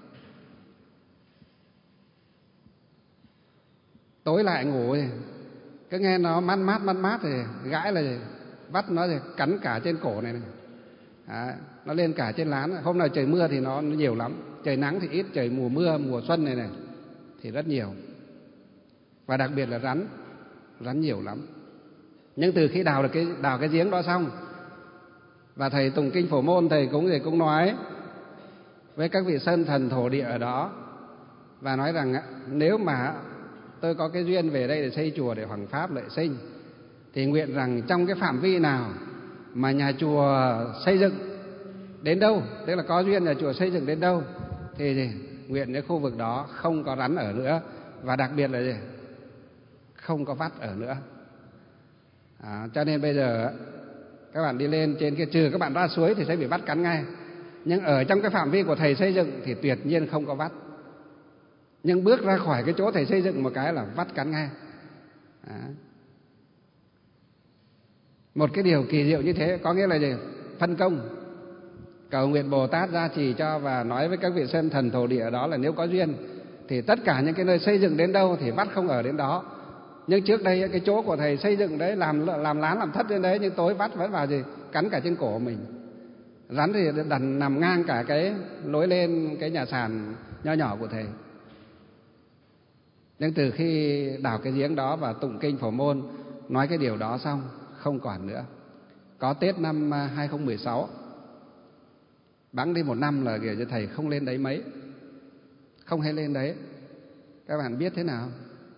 A: Tối lại ngủ thì cứ nghe nó mát mát mát mát thì gãi là vắt nó thì cắn cả trên cổ này này. À, nó lên cả trên lán. Hôm nào trời mưa thì nó, nó nhiều lắm, trời nắng thì ít, trời mùa mưa mùa xuân này này thì rất nhiều. Và đặc biệt là rắn, rắn nhiều lắm. Nhưng từ khi đào được cái đào cái giếng đó xong, và thầy tụng kinh Phổ Môn, thầy cũng thầy cũng nói với các vị sơn thần thổ địa ở đó, và nói rằng nếu mà tôi có cái duyên về đây để xây chùa để hoằng pháp lợi sinh, thì nguyện rằng trong cái phạm vi nào mà nhà chùa xây dựng đến đâu, tức là có duyên nhà chùa xây dựng đến đâu, thì, thì nguyện cái khu vực đó không có rắn ở nữa, và đặc biệt là gì? Không có vắt ở nữa. À, cho nên bây giờ các bạn đi lên trên kia, trừ các bạn ra suối thì sẽ bị vắt cắn ngay, nhưng ở trong cái phạm vi của thầy xây dựng thì tuyệt nhiên không có vắt. Nhưng bước ra khỏi cái chỗ thầy xây dựng một cái là vắt cắn ngay. À. Một cái điều kỳ diệu như thế, có nghĩa là gì? Phân công. Cầu nguyện Bồ Tát gia trì cho, và nói với các vị sơn thần thổ địa đó là nếu có duyên thì tất cả những cái nơi xây dựng đến đâu thì vắt không ở đến đó. Nhưng trước đây cái chỗ của thầy xây dựng đấy, làm làm lán làm thất trên đấy, nhưng tối vắt vẫn vào gì? Cắn cả trên cổ mình. Rắn thì đặt nằm ngang cả cái lối lên cái nhà sàn nho nhỏ của thầy. Nhưng từ khi đào cái giếng đó và tụng kinh Phổ Môn nói cái điều đó xong, không còn nữa. Có Tết năm hai không một sáu, Bẵng đi một năm là kiểu như thầy không lên đấy mấy, không hay lên đấy. Các bạn biết thế nào?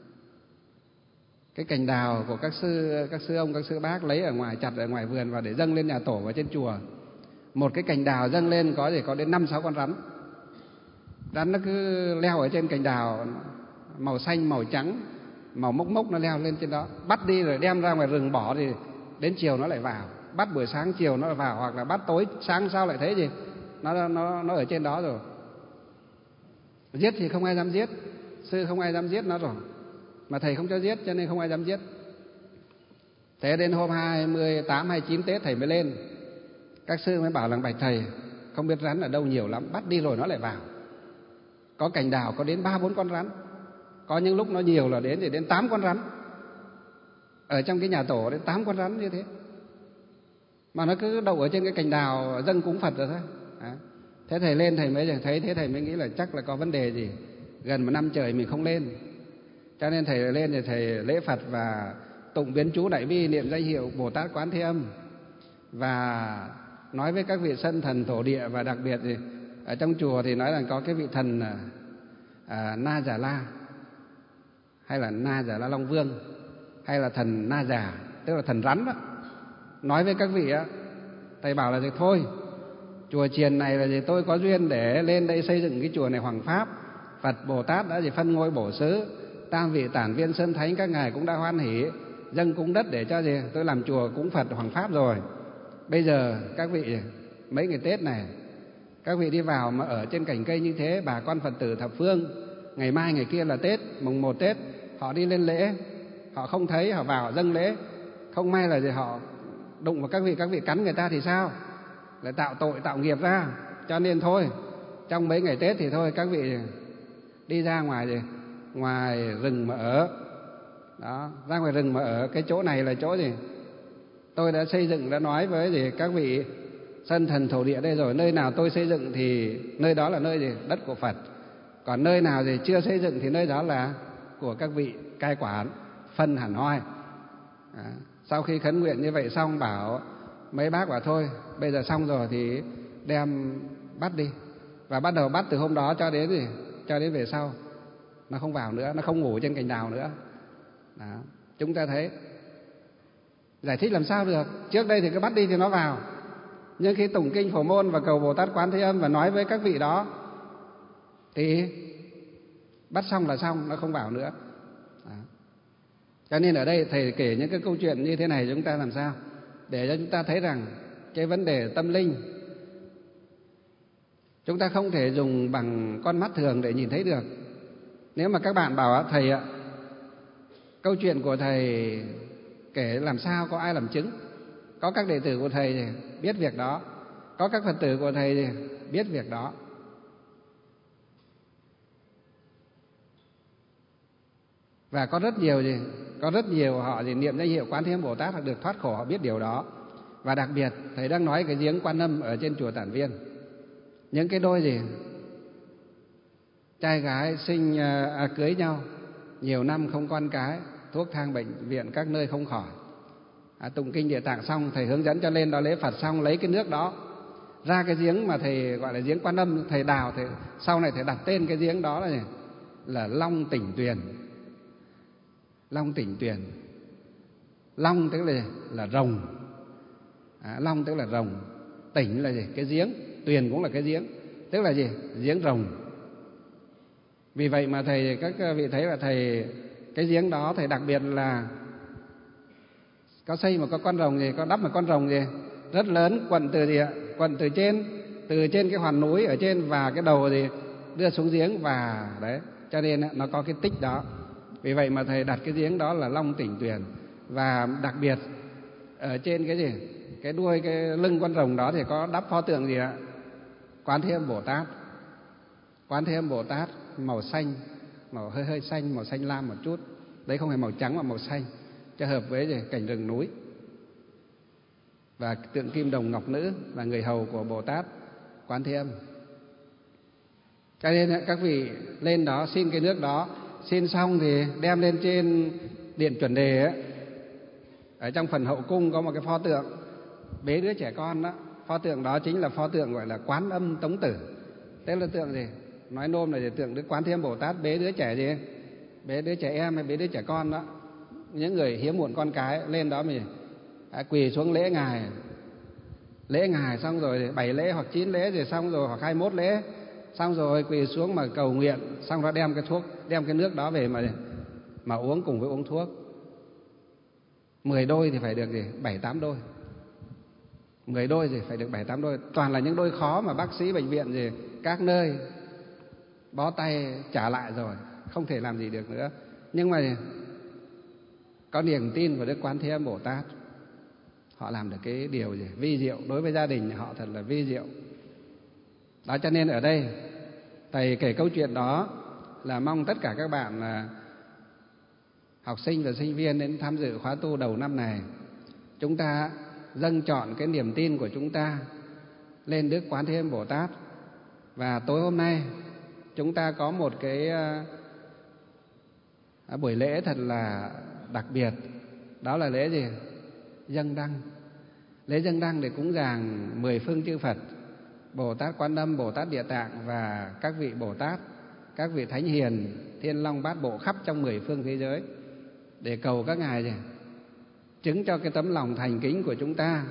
A: Cái cành đào của các sư các sư ông các sư bác lấy ở ngoài, chặt ở ngoài vườn và để dâng lên nhà tổ và trên chùa. Một cái cành đào dâng lên có thể có đến năm sáu con rắn. Rắn nó cứ leo ở trên cành đào, màu xanh, màu trắng, màu mốc mốc, nó leo lên trên đó. Bắt đi rồi đem ra ngoài rừng bỏ thì đến chiều nó lại vào. Bắt buổi sáng chiều nó lại vào, hoặc là bắt tối sáng sao lại thấy gì nó nó nó ở trên đó rồi. Giết thì không ai dám giết, sư không ai dám giết nó rồi, mà thầy không cho giết cho nên không ai dám giết. Thế đến hôm hai mươi tám, hai mươi chín Tết thầy mới lên. Các sư mới bảo là bạch thầy, không biết rắn ở đâu nhiều lắm, bắt đi rồi nó lại vào. Có cành đào có đến ba bốn con rắn, có những lúc nó nhiều là đến thì đến tám con rắn. Ở trong cái nhà tổ đến tám con rắn như thế, mà nó cứ đậu ở trên cái cành đào dâng cúng Phật rồi thôi. À. Thế thầy lên thầy mới thấy, thế thầy mới nghĩ là chắc là có vấn đề gì, gần một năm trời mình không lên. Cho nên thầy lên thì thầy lễ Phật và tụng biến chú đại bi, niệm danh hiệu Bồ Tát Quán Thế Âm, và nói với các vị sân thần thổ địa. Và đặc biệt thì ở trong chùa thì nói là có cái vị thần à, Na Già La, hay là Na Già La Long Vương, hay là thần Na Già, tức là thần rắn đó. Nói với các vị á, thầy bảo là thì thôi, chùa chiền này là gì, tôi có duyên để lên đây xây dựng cái chùa này hoằng pháp. Phật Bồ Tát đã gì phân ngôi bổ xứ, tam vị tản viên sơn thánh các ngài cũng đã hoan hỷ dâng cúng đất để cho gì tôi làm chùa cúng Phật hoằng pháp rồi. Bây giờ các vị mấy ngày Tết này, các vị đi vào mà ở trên cành cây như thế, bà con Phật tử thập phương, ngày mai ngày kia là Tết, mùng một Tết, họ đi lên lễ, họ không thấy, họ vào dâng lễ, không may là gì họ đụng vào các vị, các vị cắn người ta thì sao? Lại tạo tội, tạo nghiệp ra. Cho nên thôi, trong mấy ngày Tết thì thôi các vị đi ra ngoài gì, ngoài rừng mà ở. Đó, ra ngoài rừng mà ở. Cái chỗ này là chỗ gì? Tôi đã xây dựng, đã nói với gì các vị sân thần thổ địa đây rồi, nơi nào tôi xây dựng thì nơi đó là nơi gì? Đất của Phật. Còn nơi nào gì chưa xây dựng thì nơi đó là của các vị cai quản, phân hẳn hoi. À, sau khi khấn nguyện như vậy xong, bảo mấy bác bảo thôi, bây giờ xong rồi thì đem bắt đi. Và bắt đầu bắt từ hôm đó cho đến gì? Cho đến về sau nó không vào nữa, nó không ngủ trên cành đào nữa. Đó. Chúng ta thấy giải thích làm sao được. Trước đây thì cứ bắt đi thì nó vào, nhưng khi tụng kinh Phổ Môn và cầu Bồ Tát Quán Thế Âm và nói với các vị đó thì bắt xong là xong, nó không vào nữa. Đó. Cho nên ở đây thầy kể những cái câu chuyện như thế này chúng ta làm sao để cho chúng ta thấy rằng cái vấn đề tâm linh chúng ta không thể dùng bằng con mắt thường để nhìn thấy được. Nếu mà các bạn bảo thầy ạ, câu chuyện của thầy kể làm sao có ai làm chứng? Có các đệ tử của thầy biết việc đó, có các Phật tử của thầy biết việc đó. Và có rất nhiều gì, có rất nhiều họ gì niệm danh hiệu Quán Thế Âm Bồ Tát, họ được thoát khổ, họ biết điều đó. Và đặc biệt thầy đang nói cái giếng Quan Âm ở trên chùa Tản Viên, những cái đôi gì trai gái sinh à, cưới nhau nhiều năm không con cái, thuốc thang bệnh viện các nơi không khỏi. À, tụng kinh Địa Tạng xong, thầy hướng dẫn cho lên đó lễ Phật xong, lấy cái nước đó ra cái giếng mà thầy gọi là giếng Quan Âm, thầy đào, thầy sau này thầy đặt tên cái giếng đó là gì? Là Long Tỉnh Tuyền. Long Tỉnh Tuyền. Long tức là là rồng. À, Long tức là rồng, tỉnh là gì? Cái giếng, tuyền cũng là cái giếng, tức là gì? Giếng rồng. Vì vậy mà thầy, các vị thấy là thầy cái giếng đó thầy đặc biệt là có xây một cái con rồng gì, có đắp một con rồng gì rất lớn, quận từ gì ạ? Quận từ trên, từ trên cái hoàn núi ở trên và cái đầu gì đưa xuống giếng, và đấy, cho nên nó có cái tích đó. Vì vậy mà thầy đặt cái giếng đó là Long Tỉnh Tuyền. Và đặc biệt ở trên cái gì, cái đuôi, cái lưng con rồng đó thì có đắp pho tượng gì ạ? Quán Thế Âm Bồ Tát. Quán Thế Âm Bồ Tát màu xanh, màu hơi hơi xanh, màu xanh lam một chút. Đấy không phải màu trắng mà màu xanh, cho hợp với gì? Cảnh rừng núi. Và tượng kim đồng ngọc nữ là người hầu của Bồ Tát Quán Thế Âm. Cho nên các vị lên đó xin cái nước đó, xin xong thì đem lên trên điện chuẩn đề ấy. Ở trong phần hậu cung có một cái pho tượng bế đứa trẻ con đó, Pho tượng đó chính là pho tượng gọi là Quán Âm Tống Tử. Tức là tượng gì? Nói nôm là tượng Đức Quán Thế Âm Bồ Tát bế đứa trẻ gì? Bế đứa trẻ em hay bế đứa trẻ con đó. Những người hiếm muộn con cái lên đó mình quỳ xuống lễ Ngài. Lễ Ngài xong rồi bảy lễ hoặc chín lễ rồi xong rồi hoặc hai mươi mốt lễ. Xong rồi quỳ xuống mà cầu nguyện, xong rồi đem cái thuốc, đem cái nước đó về mà mà uống cùng với uống thuốc. Mười đôi thì phải được gì? Bảy tám đôi. Mười đôi thì phải được bảy tám đôi. Toàn là những đôi khó mà bác sĩ bệnh viện gì các nơi bó tay trả lại rồi, không thể làm gì được nữa. Nhưng mà có niềm tin vào Đức Quán Thế Âm Bồ Tát, họ làm được cái điều gì vi diệu, đối với gia đình họ thật là vi diệu. Đó cho nên ở đây thầy kể câu chuyện đó là mong tất cả các bạn là học sinh và sinh viên đến tham dự khóa tu đầu năm này, chúng ta dâng trọn cái niềm tin của chúng ta lên Đức Quán Thế Âm Bồ Tát. Và tối hôm nay chúng ta có một cái uh, buổi lễ thật là đặc biệt. Đó là lễ gì? Dâng đăng. Lễ dâng đăng để cúng dường mười phương chư Phật, Bồ Tát Quan Âm, Bồ Tát Địa Tạng và các vị Bồ Tát, các vị Thánh Hiền, Thiên Long Bát Bộ khắp trong mười phương thế giới, để cầu các ngài gì? Chứng cho cái tấm lòng thành kính của chúng ta.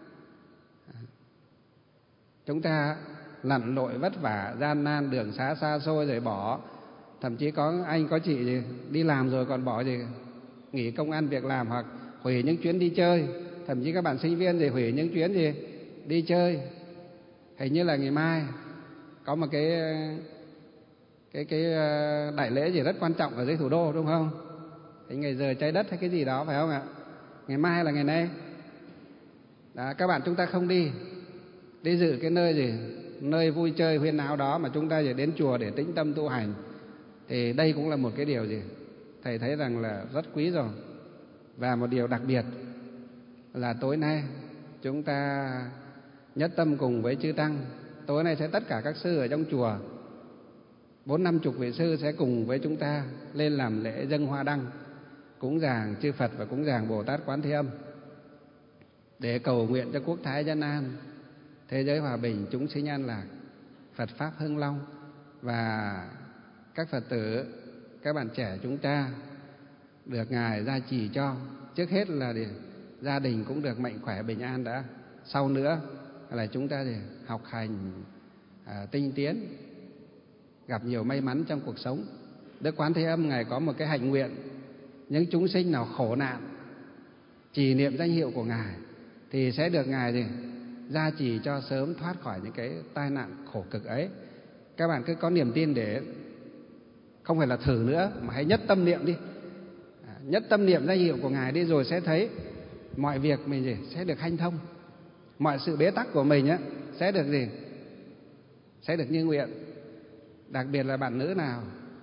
A: Chúng ta lặn lội vất vả, gian nan, đường xá xa xôi rồi bỏ. Thậm chí có anh có chị gì đi làm rồi còn bỏ gì, nghỉ công ăn việc làm hoặc hủy những chuyến đi chơi. Thậm chí các bạn sinh viên thì hủy những chuyến gì đi chơi. Hình như là ngày mai có một cái cái cái đại lễ gì rất quan trọng ở dưới thủ đô, đúng không? Cái ngày giờ trái đất hay cái gì đó, phải không ạ? Ngày mai hay là ngày nay? Đó, các bạn chúng ta không đi đi dự cái nơi gì, nơi vui chơi huyên náo đó, mà chúng ta chỉ đến chùa để tĩnh tâm tu hành, thì đây cũng là một cái điều gì thầy thấy rằng là rất quý rồi. Và một điều đặc biệt là tối nay chúng ta nhất tâm cùng với chư tăng. Tối nay sẽ tất cả các sư ở trong chùa, bốn năm chục vị sư sẽ cùng với chúng ta lên làm lễ dâng hoa đăng, cúng dường chư Phật và cúng dường Bồ Tát Quán Thế Âm, để cầu nguyện cho quốc thái dân an, thế giới hòa bình, chúng sinh an lạc, Phật pháp hưng long. Và các Phật tử, các bạn trẻ chúng ta được Ngài gia trì cho. Trước hết là để gia đình cũng được mạnh khỏe bình an đã. Sau nữa là chúng ta để học hành à, tinh tiến, gặp nhiều may mắn trong cuộc sống. Đức Quán Thế Âm Ngài có một cái hạnh nguyện, những chúng sinh nào khổ nạn trì niệm danh hiệu của Ngài thì sẽ được Ngài gì gia trì cho sớm thoát khỏi những cái tai nạn khổ cực ấy. Các bạn cứ có niềm tin để không phải là thử nữa, mà hãy nhất tâm niệm đi, à, nhất tâm niệm danh hiệu của Ngài đi, rồi sẽ thấy mọi việc mình gì sẽ được hanh thông, mọi sự bế tắc của mình á sẽ được gì sẽ được như nguyện. Đặc biệt là bạn nữ nào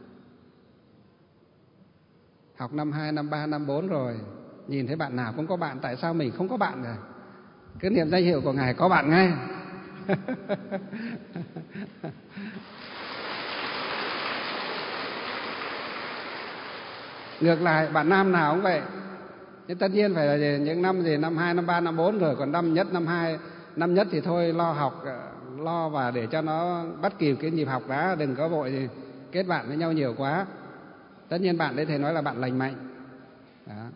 A: học năm hai, năm ba, năm bốn rồi, nhìn thấy bạn nào cũng có bạn, tại sao mình không có bạn rồi? Cứ niệm danh hiệu của Ngài có bạn ngay. Ngược lại, bạn nam nào cũng vậy. Nhưng tất nhiên phải là gì? Những năm gì năm hai, năm ba, năm bốn rồi, còn năm nhất, năm hai, năm nhất thì thôi lo học, lo và để cho nó bắt kịp cái nhịp học đã, đừng có vội gì kết bạn với nhau nhiều quá. Tất nhiên bạn đấy thầy nói là bạn lành mạnh. Đó.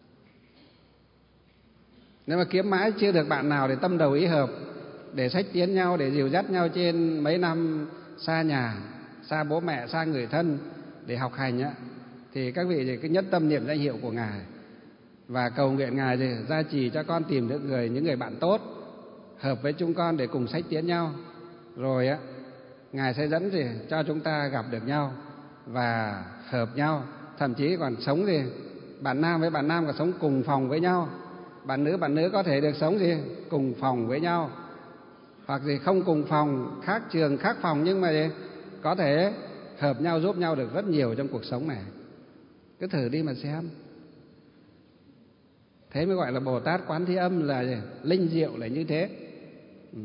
A: Nếu mà kiếm mãi chưa được bạn nào để tâm đầu ý hợp, để sách tiến nhau, để dìu dắt nhau trên mấy năm xa nhà, xa bố mẹ, xa người thân để học hành á, thì các vị thì cứ nhất tâm niệm danh hiệu của Ngài và cầu nguyện Ngài thì gia trì cho con tìm được người những người bạn tốt, hợp với chúng con để cùng sách tiến nhau. Rồi á, Ngài sẽ dẫn gì cho chúng ta gặp được nhau và hợp nhau, thậm chí còn sống gì bạn nam với bạn nam còn sống cùng phòng với nhau, bạn nữ bạn nữ có thể được sống gì cùng phòng với nhau, hoặc gì không cùng phòng, khác trường khác phòng, nhưng mà gì có thể hợp nhau, giúp nhau được rất nhiều trong cuộc sống này. Cứ thử đi mà xem. Thế mới gọi là Bồ Tát Quán Thế Âm là gì? Linh diệu là như thế. Ừ.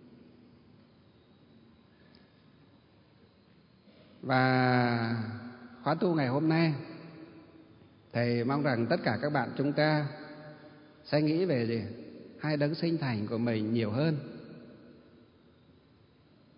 A: Và khóa tu ngày hôm nay, thầy mong rằng tất cả các bạn chúng ta sẽ nghĩ về gì? Hai đấng sinh thành của mình nhiều hơn.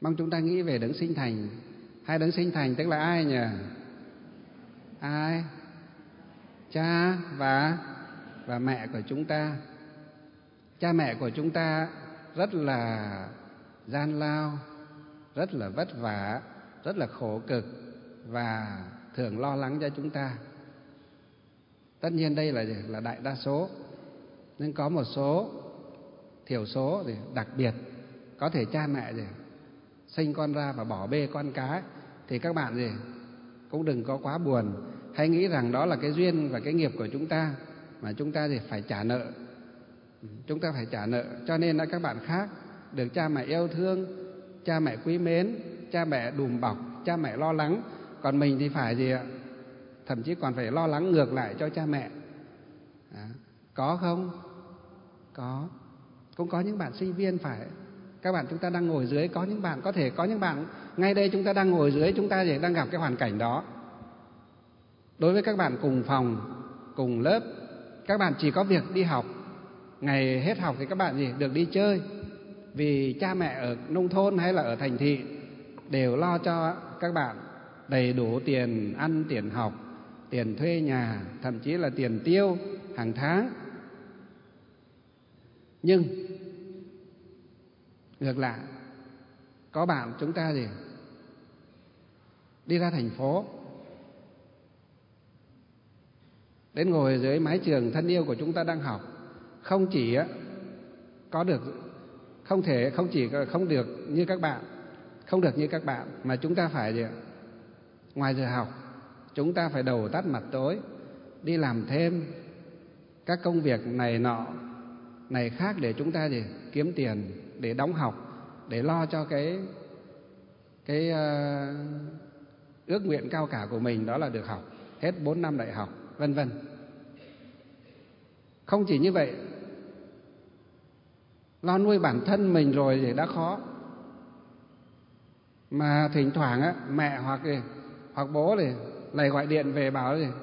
A: Mong chúng ta nghĩ về đấng sinh thành. Hai đấng sinh thành tức là ai nhỉ? Ai? Cha và và mẹ của chúng ta. Cha mẹ của chúng ta rất là gian lao, rất là vất vả, rất là khổ cực và thường lo lắng cho chúng ta. Tất nhiên đây là là đại đa số, nhưng có một số thiểu số thì đặc biệt, có thể cha mẹ gì sinh con ra và bỏ bê con cái, thì các bạn gì cũng đừng có quá buồn, hãy nghĩ rằng đó là cái duyên và cái nghiệp của chúng ta mà chúng ta thì phải trả nợ. Chúng ta phải trả nợ, cho nên là các bạn khác được cha mẹ yêu thương, cha mẹ quý mến, cha mẹ đùm bọc, cha mẹ lo lắng, còn mình thì phải gì ạ? Thậm chí còn phải lo lắng ngược lại cho cha mẹ. À, có không? Có. Cũng có những bạn sinh viên phải. Các bạn chúng ta đang ngồi dưới, có những bạn, có thể có những bạn ngay đây chúng ta đang ngồi dưới, chúng ta đang gặp cái hoàn cảnh đó. Đối với các bạn cùng phòng, cùng lớp, các bạn chỉ có việc đi học, ngày hết học thì các bạn gì được đi chơi, vì cha mẹ ở nông thôn hay là ở thành thị đều lo cho các bạn đầy đủ tiền ăn, tiền học, tiền thuê nhà, thậm chí là tiền tiêu hàng tháng. Nhưng ngược lại, có bạn chúng ta gì đi ra thành phố, đến ngồi dưới mái trường thân yêu của chúng ta đang học, không chỉ có được, không thể, không chỉ không được như các bạn, không được như các bạn, mà chúng ta phải gì ạ? Ngoài giờ học, chúng ta phải đầu tắt mặt tối, đi làm thêm các công việc này nọ, này khác để chúng ta gì kiếm tiền, để đóng học, để lo cho cái cái uh, ước nguyện cao cả của mình, đó là được học hết bốn năm đại học, vân vân. Không chỉ như vậy, lo nuôi bản thân mình rồi thì đã khó, mà thỉnh thoảng á, mẹ hoặc hoặc bố thì lại gọi điện về bảo gì,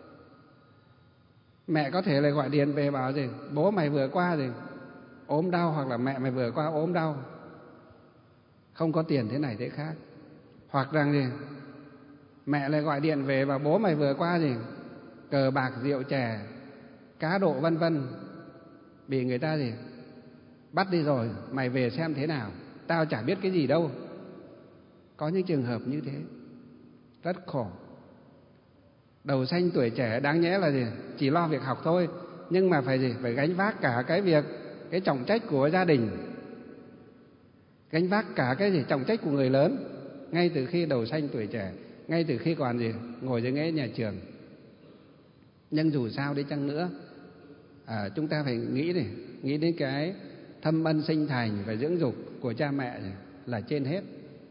A: mẹ có thể lại gọi điện về bảo gì, bố mày vừa qua gì ốm đau, hoặc là mẹ mày vừa qua ốm đau, không có tiền thế này thế khác. Hoặc rằng gì mẹ lại gọi điện về và bố mày vừa qua gì cờ bạc, rượu chè, cá độ vân vân, bị người ta gì bắt đi rồi, mày về xem thế nào, tao chả biết cái gì đâu. Có những trường hợp như thế rất khổ. Đầu xanh tuổi trẻ đáng nhẽ là gì chỉ lo việc học thôi, nhưng mà phải gì phải gánh vác cả cái việc, cái trọng trách của gia đình, gánh vác cả cái gì trọng trách của người lớn, ngay từ khi đầu xanh tuổi trẻ, ngay từ khi còn gì ngồi dưới ghế nhà trường. Nhưng dù sao đi chăng nữa, à, chúng ta phải nghĩ đi, nghĩ đến cái thâm ân sinh thành và dưỡng dục của cha mẹ là trên hết.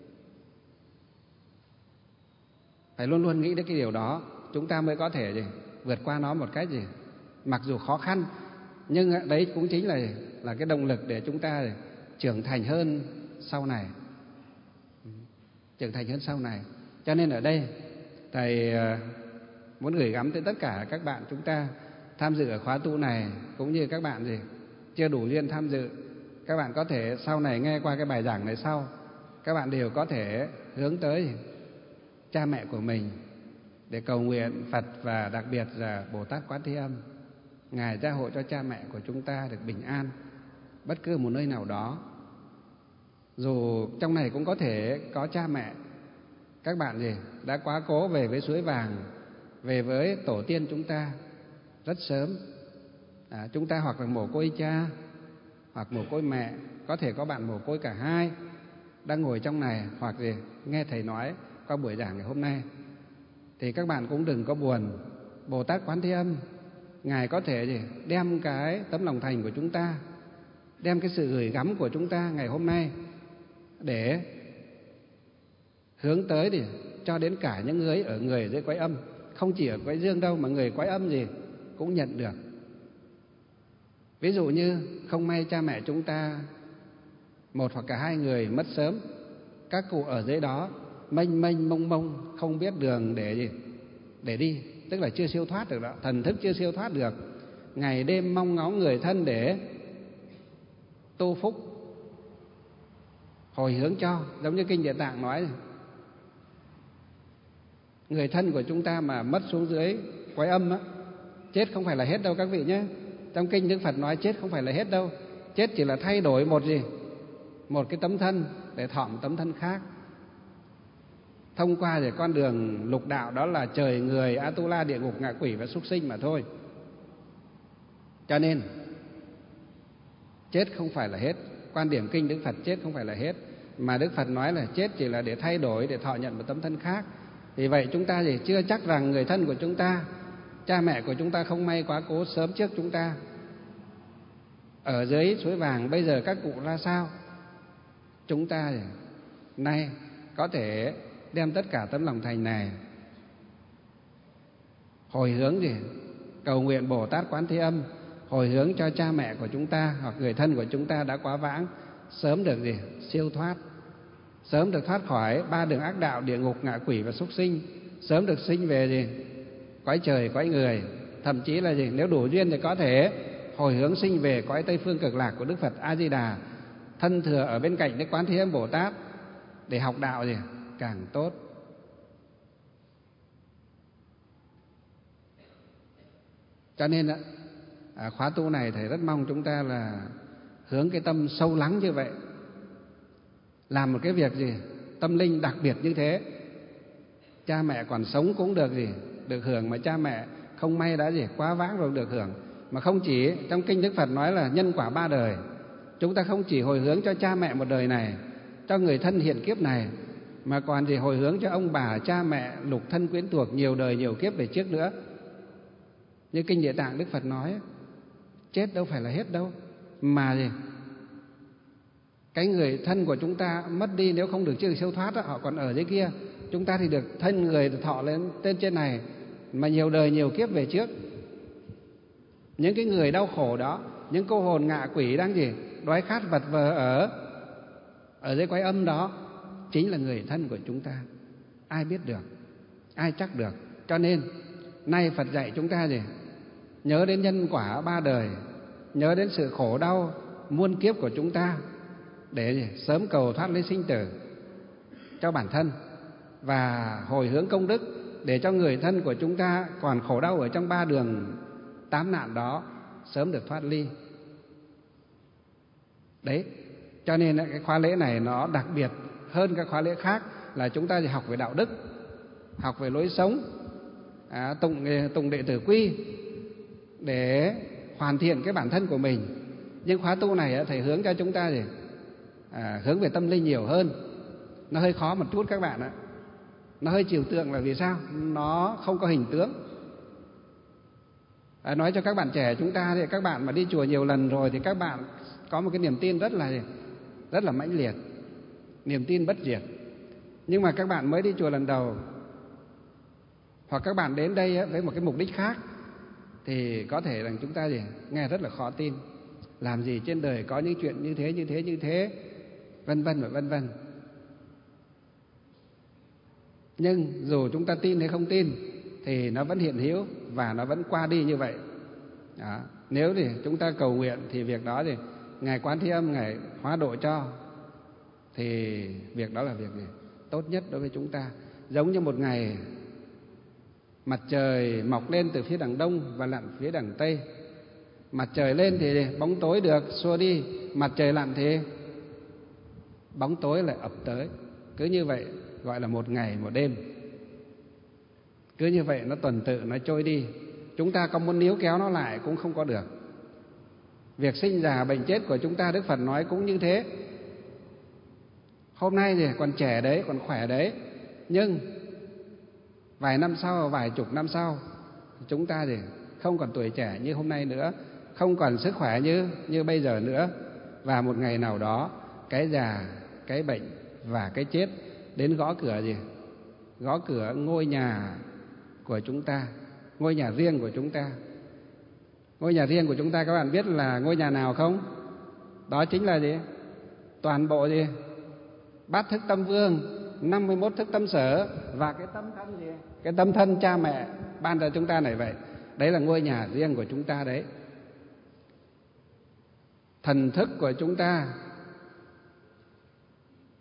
A: Phải luôn luôn nghĩ đến cái điều đó, chúng ta mới có thể gì vượt qua nó một cách gì mặc dù khó khăn, nhưng đấy cũng chính là là cái động lực để chúng ta trưởng thành hơn sau này, trưởng thành hơn sau này. Cho nên ở đây thầy muốn gửi gắm tới tất cả các bạn chúng ta tham dự ở khóa tu này, cũng như các bạn gì chưa đủ duyên tham dự, các bạn có thể sau này nghe qua cái bài giảng này sau, các bạn đều có thể hướng tới cha mẹ của mình để cầu nguyện Phật, và đặc biệt là Bồ Tát Quán Thế Âm, Ngài gia hộ cho cha mẹ của chúng ta được bình an bất cứ một nơi nào đó. Dù trong này cũng có thể có cha mẹ các bạn gì đã quá cố về với suối vàng, về với tổ tiên chúng ta rất sớm, à, chúng ta hoặc là mồ côi cha hoặc mồ côi mẹ, có thể có bạn mồ côi cả hai đang ngồi trong này, hoặc gì nghe thầy nói qua buổi giảng ngày hôm nay, thì các bạn cũng đừng có buồn. Bồ Tát Quán Thế Âm, Ngài có thể gì đem cái tấm lòng thành của chúng ta, đem cái sự gửi gắm của chúng ta ngày hôm nay để hướng tới thì cho đến cả những người ở người dưới cõi âm, không chỉ ở cõi dương đâu, mà người cõi âm gì cũng nhận được. Ví dụ như không may cha mẹ chúng ta một hoặc cả hai người mất sớm, các cụ ở dưới đó mênh mênh mông mông không biết đường để gì để đi, tức là chưa siêu thoát được đó, thần thức chưa siêu thoát được, ngày đêm mong ngóng người thân để tu phúc hồi hướng cho, giống như Kinh Địa Tạng nói, người thân của chúng ta mà mất xuống dưới cõi âm á, chết không phải là hết đâu các vị nhé. Trong Kinh Đức Phật nói chết không phải là hết đâu, chết chỉ là thay đổi một gì, một cái tấm thân để thọ một tấm thân khác, thông qua để con đường lục đạo, đó là trời người, Atula, địa ngục, ngạ quỷ và súc sinh mà thôi. Cho nên chết không phải là hết, quan điểm Kinh Đức Phật chết không phải là hết, mà Đức Phật nói là chết chỉ là để thay đổi, để thọ nhận một tấm thân khác. Vì vậy chúng ta thì chưa chắc rằng người thân của chúng ta, cha mẹ của chúng ta không may quá cố sớm trước chúng ta ở dưới suối vàng, bây giờ các cụ ra sao, chúng ta thì nay có thể đem tất cả tấm lòng thành này hồi hướng gì, cầu nguyện Bồ Tát Quán Thế Âm, hồi hướng cho cha mẹ của chúng ta hoặc người thân của chúng ta đã quá vãng sớm được gì, siêu thoát, sớm được thoát khỏi ba đường ác đạo, địa ngục, ngạ quỷ và súc sinh, sớm được sinh về gì, cõi trời, cõi người, thậm chí là gì, nếu đủ duyên thì có thể hồi hướng sinh về cõi Tây Phương Cực Lạc của Đức Phật A Di Đà, thân thừa ở bên cạnh Đức Quán Thế Âm Bồ Tát để học đạo gì càng tốt. Cho nên à, khóa tu này thầy rất mong chúng ta là hướng cái tâm sâu lắng như vậy, làm một cái việc gì tâm linh đặc biệt như thế. Cha mẹ còn sống cũng được gì, được hưởng, mà cha mẹ không may đã gì quá vãng rồi được hưởng. Mà không chỉ trong Kinh Đức Phật nói là nhân quả ba đời, chúng ta không chỉ hồi hướng cho cha mẹ một đời này, cho người thân hiện kiếp này, mà còn gì hồi hướng cho ông bà, cha mẹ, lục thân quyến thuộc nhiều đời nhiều kiếp về trước nữa. Như Kinh Địa Tạng Đức Phật nói, chết đâu phải là hết đâu, mà gì cái người thân của chúng ta mất đi, nếu không được chưa được siêu thoát đó, họ còn ở dưới kia, chúng ta thì được thân người thọ lên tên trên này mà nhiều đời nhiều kiếp về trước. Những cái người đau khổ đó, những cô hồn ngạ quỷ đang gì đói khát vật vờ ở ở dưới quái âm đó, chính là người thân của chúng ta. Ai biết được, ai chắc được. Cho nên nay Phật dạy chúng ta gì, nhớ đến nhân quả ba đời, nhớ đến sự khổ đau muôn kiếp của chúng ta, để gì? Sớm cầu thoát ly sinh tử cho bản thân, và hồi hướng công đức để cho người thân của chúng ta còn khổ đau ở trong ba đường tám nạn đó sớm được thoát ly. Đấy, cho nên cái khóa lễ này nó đặc biệt hơn các khóa lễ khác, là chúng ta học về đạo đức, học về lối sống, à, tụng tụng đệ tử quy để hoàn thiện cái bản thân của mình. Nhưng khóa tu này thầy hướng cho chúng ta gì à, hướng về tâm linh nhiều hơn. Nó hơi khó một chút các bạn ạ, nó hơi trừu tượng. Là vì sao? Nó không có hình tướng. À, nói cho các bạn trẻ chúng ta thì các bạn mà đi chùa nhiều lần rồi thì các bạn có một cái niềm tin rất là rất là mãnh liệt, niềm tin bất diệt. Nhưng mà các bạn mới đi chùa lần đầu, hoặc các bạn đến đây với một cái mục đích khác, thì có thể rằng chúng ta gì nghe rất là khó tin. Làm gì trên đời có những chuyện như thế, như thế, như thế, vân vân và vân vân. Nhưng dù chúng ta tin hay không tin thì nó vẫn hiện hữu và nó vẫn qua đi như vậy. Đó. Nếu thì chúng ta cầu nguyện thì việc đó thì Ngài Quán Thế Âm Ngài hóa độ cho, thì việc đó là việc gì tốt nhất đối với chúng ta. Giống như một ngày mặt trời mọc lên từ phía đằng đông và lặn phía đằng tây. Mặt trời lên thì bóng tối được xua đi, mặt trời lặn thì bóng tối lại ập tới. Cứ như vậy gọi là một ngày một đêm. Cứ như vậy nó tuần tự nó trôi đi. Chúng ta có muốn níu kéo nó lại cũng không có được. Việc sinh già bệnh chết của chúng ta Đức Phật nói cũng như thế. Hôm nay thì còn trẻ đấy, còn khỏe đấy, nhưng vài năm sau, vài chục năm sau, chúng ta thì không còn tuổi trẻ như hôm nay nữa, không còn sức khỏe như như bây giờ nữa. Và một ngày nào đó, cái già, cái bệnh và cái chết đến gõ cửa gì? Gõ cửa ngôi nhà của chúng ta, ngôi nhà riêng của chúng ta. Ngôi nhà riêng của chúng ta các bạn biết là ngôi nhà nào không? Đó chính là gì? Toàn bộ gì? Bát thức tâm vương, năm mươi mốt thức tâm sở và cái tâm thân gì? Cái tâm thân cha mẹ ban cho chúng ta này vậy. Đấy là ngôi nhà riêng của chúng ta đấy. Thần thức của chúng ta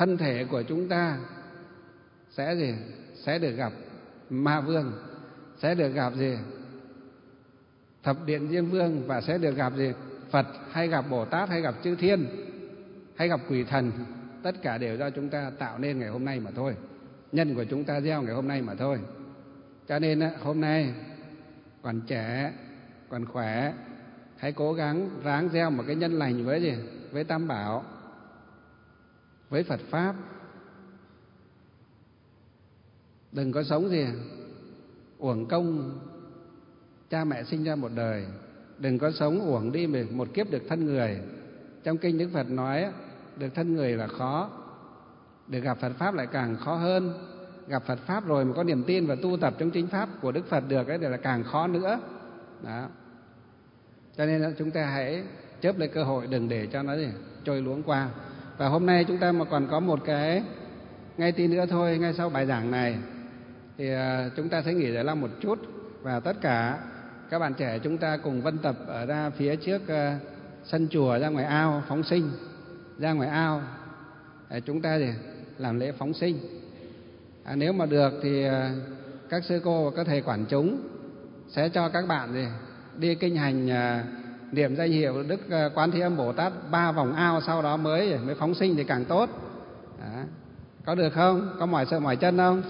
A: thân thể của chúng ta sẽ gì? Sẽ được gặp Ma Vương, sẽ được gặp gì? Thập điện Diêm Vương, và sẽ được gặp gì? Phật, hay gặp Bồ Tát, hay gặp chư thiên, hay gặp quỷ thần. Tất cả đều do chúng ta tạo nên ngày hôm nay mà thôi, nhân của chúng ta gieo ngày hôm nay mà thôi. Cho nên hôm nay còn trẻ, còn khỏe, hãy cố gắng ráng gieo một cái nhân lành với gì? Với Tam Bảo, với Phật Pháp. Đừng có sống gì uổng công cha mẹ sinh ra một đời, đừng có sống uổng đi một kiếp được thân người. Trong kinh Đức Phật nói được thân người là khó, được gặp Phật Pháp lại càng khó hơn. Gặp Phật Pháp rồi mà có niềm tin và tu tập trong chính Pháp của Đức Phật được ấy thì là càng khó nữa. Đó. Cho nên là chúng ta hãy chớp lấy cơ hội, đừng để cho nó gì trôi luống qua. Và hôm nay chúng ta mà còn có một cái, ngay tí nữa thôi, ngay sau bài giảng này thì chúng ta sẽ nghỉ giải lao một chút, và tất cả các bạn trẻ chúng ta cùng vân tập ở ra phía trước sân chùa, ra ngoài ao phóng sinh, ra ngoài ao để chúng ta thì làm lễ phóng sinh. À, nếu mà được thì các sư cô và các thầy quản chúng sẽ cho các bạn thì đi kinh hành niệm danh hiệu Đức Quán Thế Âm Bồ Tát ba vòng ao, sau đó mới mới phóng sinh thì càng tốt. Đó. Có được không? Có mỏi sợ mỏi chân không?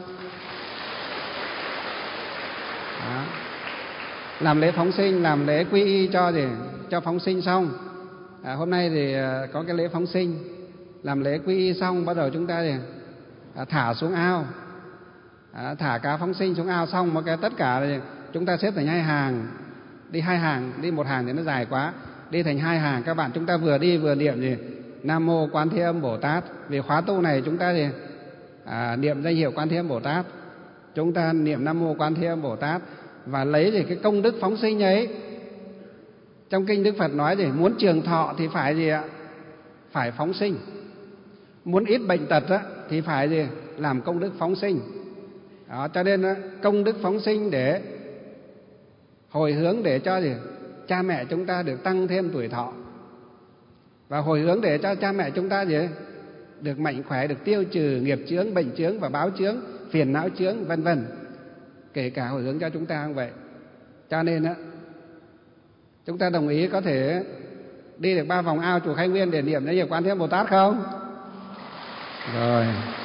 A: Đó. Làm lễ phóng sinh, làm lễ quy y cho gì? Cho phóng sinh xong. À, hôm nay thì có cái lễ phóng sinh, làm lễ quy y xong bắt đầu chúng ta thì à, thả xuống ao, à, thả cá phóng sinh xuống ao xong một cái tất cả thì chúng ta xếp thành hai hàng, đi hai hàng, đi một hàng thì nó dài quá, đi thành hai hàng. Các bạn chúng ta vừa đi vừa niệm gì? Nam Mô Quán Thế Âm Bồ Tát. Vì khóa tu này chúng ta thì à, niệm danh hiệu Quán Thế Âm Bồ Tát, chúng ta niệm Nam Mô Quán Thế Âm Bồ Tát và lấy gì cái công đức phóng sinh ấy. Trong kinh Đức Phật nói gì? Muốn trường thọ thì phải gì ạ? Phải phóng sinh. Muốn ít bệnh tật á, thì phải gì? Làm công đức phóng sinh. Đó, cho nên công đức phóng sinh để hồi hướng để cho gì? Cha mẹ chúng ta được tăng thêm tuổi thọ, và hồi hướng để cho cha mẹ chúng ta gì? Được mạnh khỏe, được tiêu trừ nghiệp chướng, bệnh chướng và báo chướng, phiền não chướng, vân vân. Kể cả hồi hướng cho chúng ta cũng vậy. Cho nên á, chúng ta đồng ý có thể đi được ba vòng ao chùa Khai Nguyên để niệm danh hiệu Quán Thế Âm Bồ Tát không? Rồi.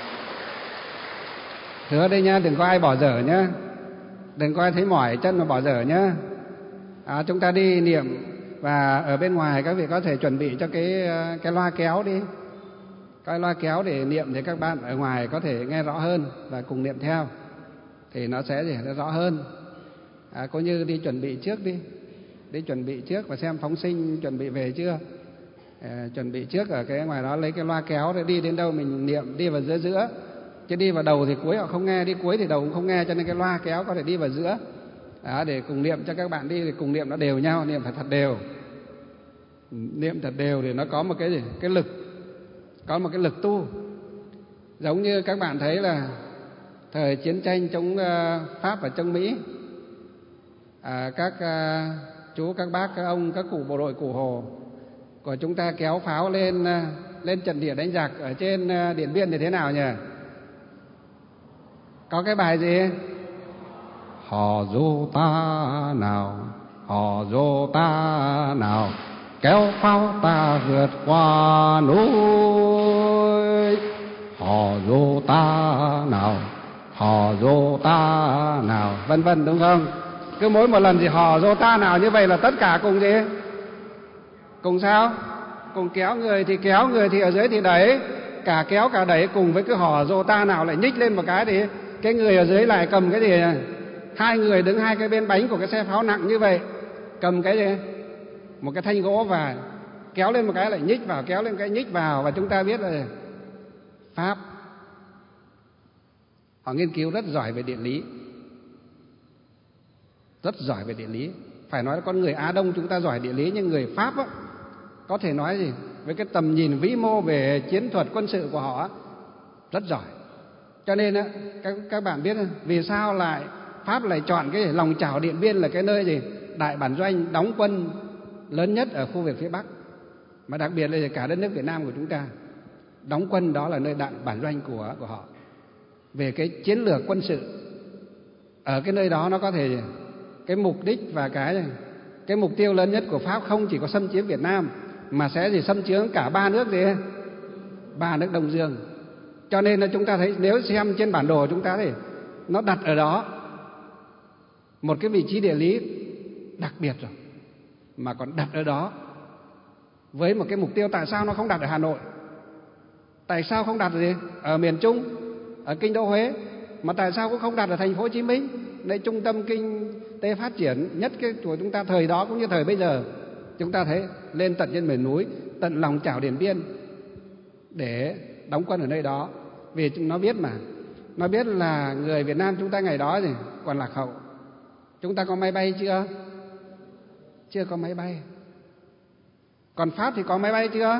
A: Hứa đây nha, đừng có ai bỏ dở nhá. Đừng có ai thấy mỏi chân mà bỏ dở nhá. À, chúng ta đi niệm, và ở bên ngoài các vị có thể chuẩn bị cho cái cái loa kéo đi. Cái loa kéo để niệm thì các bạn ở ngoài có thể nghe rõ hơn và cùng niệm theo, thì nó sẽ gì? Nó rõ hơn. À, coi như đi chuẩn bị trước đi. Đi chuẩn bị trước và xem phóng sinh chuẩn bị về chưa. À, chuẩn bị trước ở cái ngoài đó, lấy cái loa kéo để đi đến đâu mình niệm, đi vào giữa giữa. Chứ đi vào đầu thì cuối họ không nghe, đi cuối thì đầu cũng không nghe, cho nên cái loa kéo có thể đi vào giữa. Đó, để cùng niệm cho các bạn đi, thì cùng niệm nó đều nhau, niệm phải thật đều. Niệm thật đều để nó có một cái gì? Cái lực, có một cái lực tu. Giống như các bạn thấy là thời chiến tranh chống Pháp và chống Mỹ, à, các à, chú, các bác, các ông, các cụ bộ đội Cụ Hồ của chúng ta kéo pháo lên lên trận địa đánh giặc ở trên Điện Biên thì thế nào nhỉ? Có cái bài gì? Hò dô ta nào, hò dô ta nào, kéo pháo ta vượt qua núi. Hò dô ta nào, hò dô ta nào, vân vân, đúng không? Cứ mỗi một lần gì hò dô ta nào như vậy là tất cả cùng gì? Cùng sao? Cùng kéo, người thì kéo, người thì ở dưới thì đẩy. Cả kéo cả đẩy cùng với cái hò dô ta nào lại nhích lên một cái thì cái người ở dưới lại cầm cái gì? Hai người đứng hai cái bên bánh của cái xe pháo nặng như vậy, cầm cái gì? Một cái thanh gỗ và kéo lên một cái lại nhích vào, kéo lên một cái nhích vào. Và chúng ta biết là Pháp họ nghiên cứu rất giỏi về địa lý, rất giỏi về địa lý. Phải nói là con người Á Đông chúng ta giỏi địa lý, nhưng người Pháp á, có thể nói gì? Với cái tầm nhìn vĩ mô về chiến thuật quân sự của họ rất giỏi. Cho nên á, các, các bạn biết vì sao lại Pháp lại chọn cái lòng chảo Điện Biên là cái nơi gì? Đại bản doanh đóng quân lớn nhất ở khu vực phía Bắc, mà đặc biệt là cả đất nước Việt Nam của chúng ta. đóng quân đó là nơi đạn bản doanh của của họ. Về cái chiến lược quân sự ở cái nơi đó, nó có thể cái mục đích và cái cái mục tiêu lớn nhất của Pháp không chỉ có xâm chiếm Việt Nam mà sẽ gì xâm chiếm cả ba nước gì ba nước Đông Dương. Cho nên là chúng ta thấy nếu xem trên bản đồ chúng ta thì nó đặt ở đó một cái vị trí địa lý đặc biệt rồi, mà còn đặt ở đó với một cái mục tiêu. Tại sao nó không đặt ở Hà Nội? Tại sao không đặt ở gì ở miền Trung, ở kinh đô Huế? Mà tại sao cũng không đặt ở thành phố Hồ Chí Minh, nơi trung tâm kinh tế phát triển nhất cái của chúng ta thời đó cũng như thời bây giờ? Chúng ta thấy lên tận trên miền núi, tận lòng chảo Điện Biên để đóng quân ở nơi đó. Vì nó biết mà, nó biết là người Việt Nam chúng ta ngày đó gì còn lạc hậu. Chúng ta có máy bay chưa? Chưa có máy bay. Còn Pháp thì có máy bay chưa?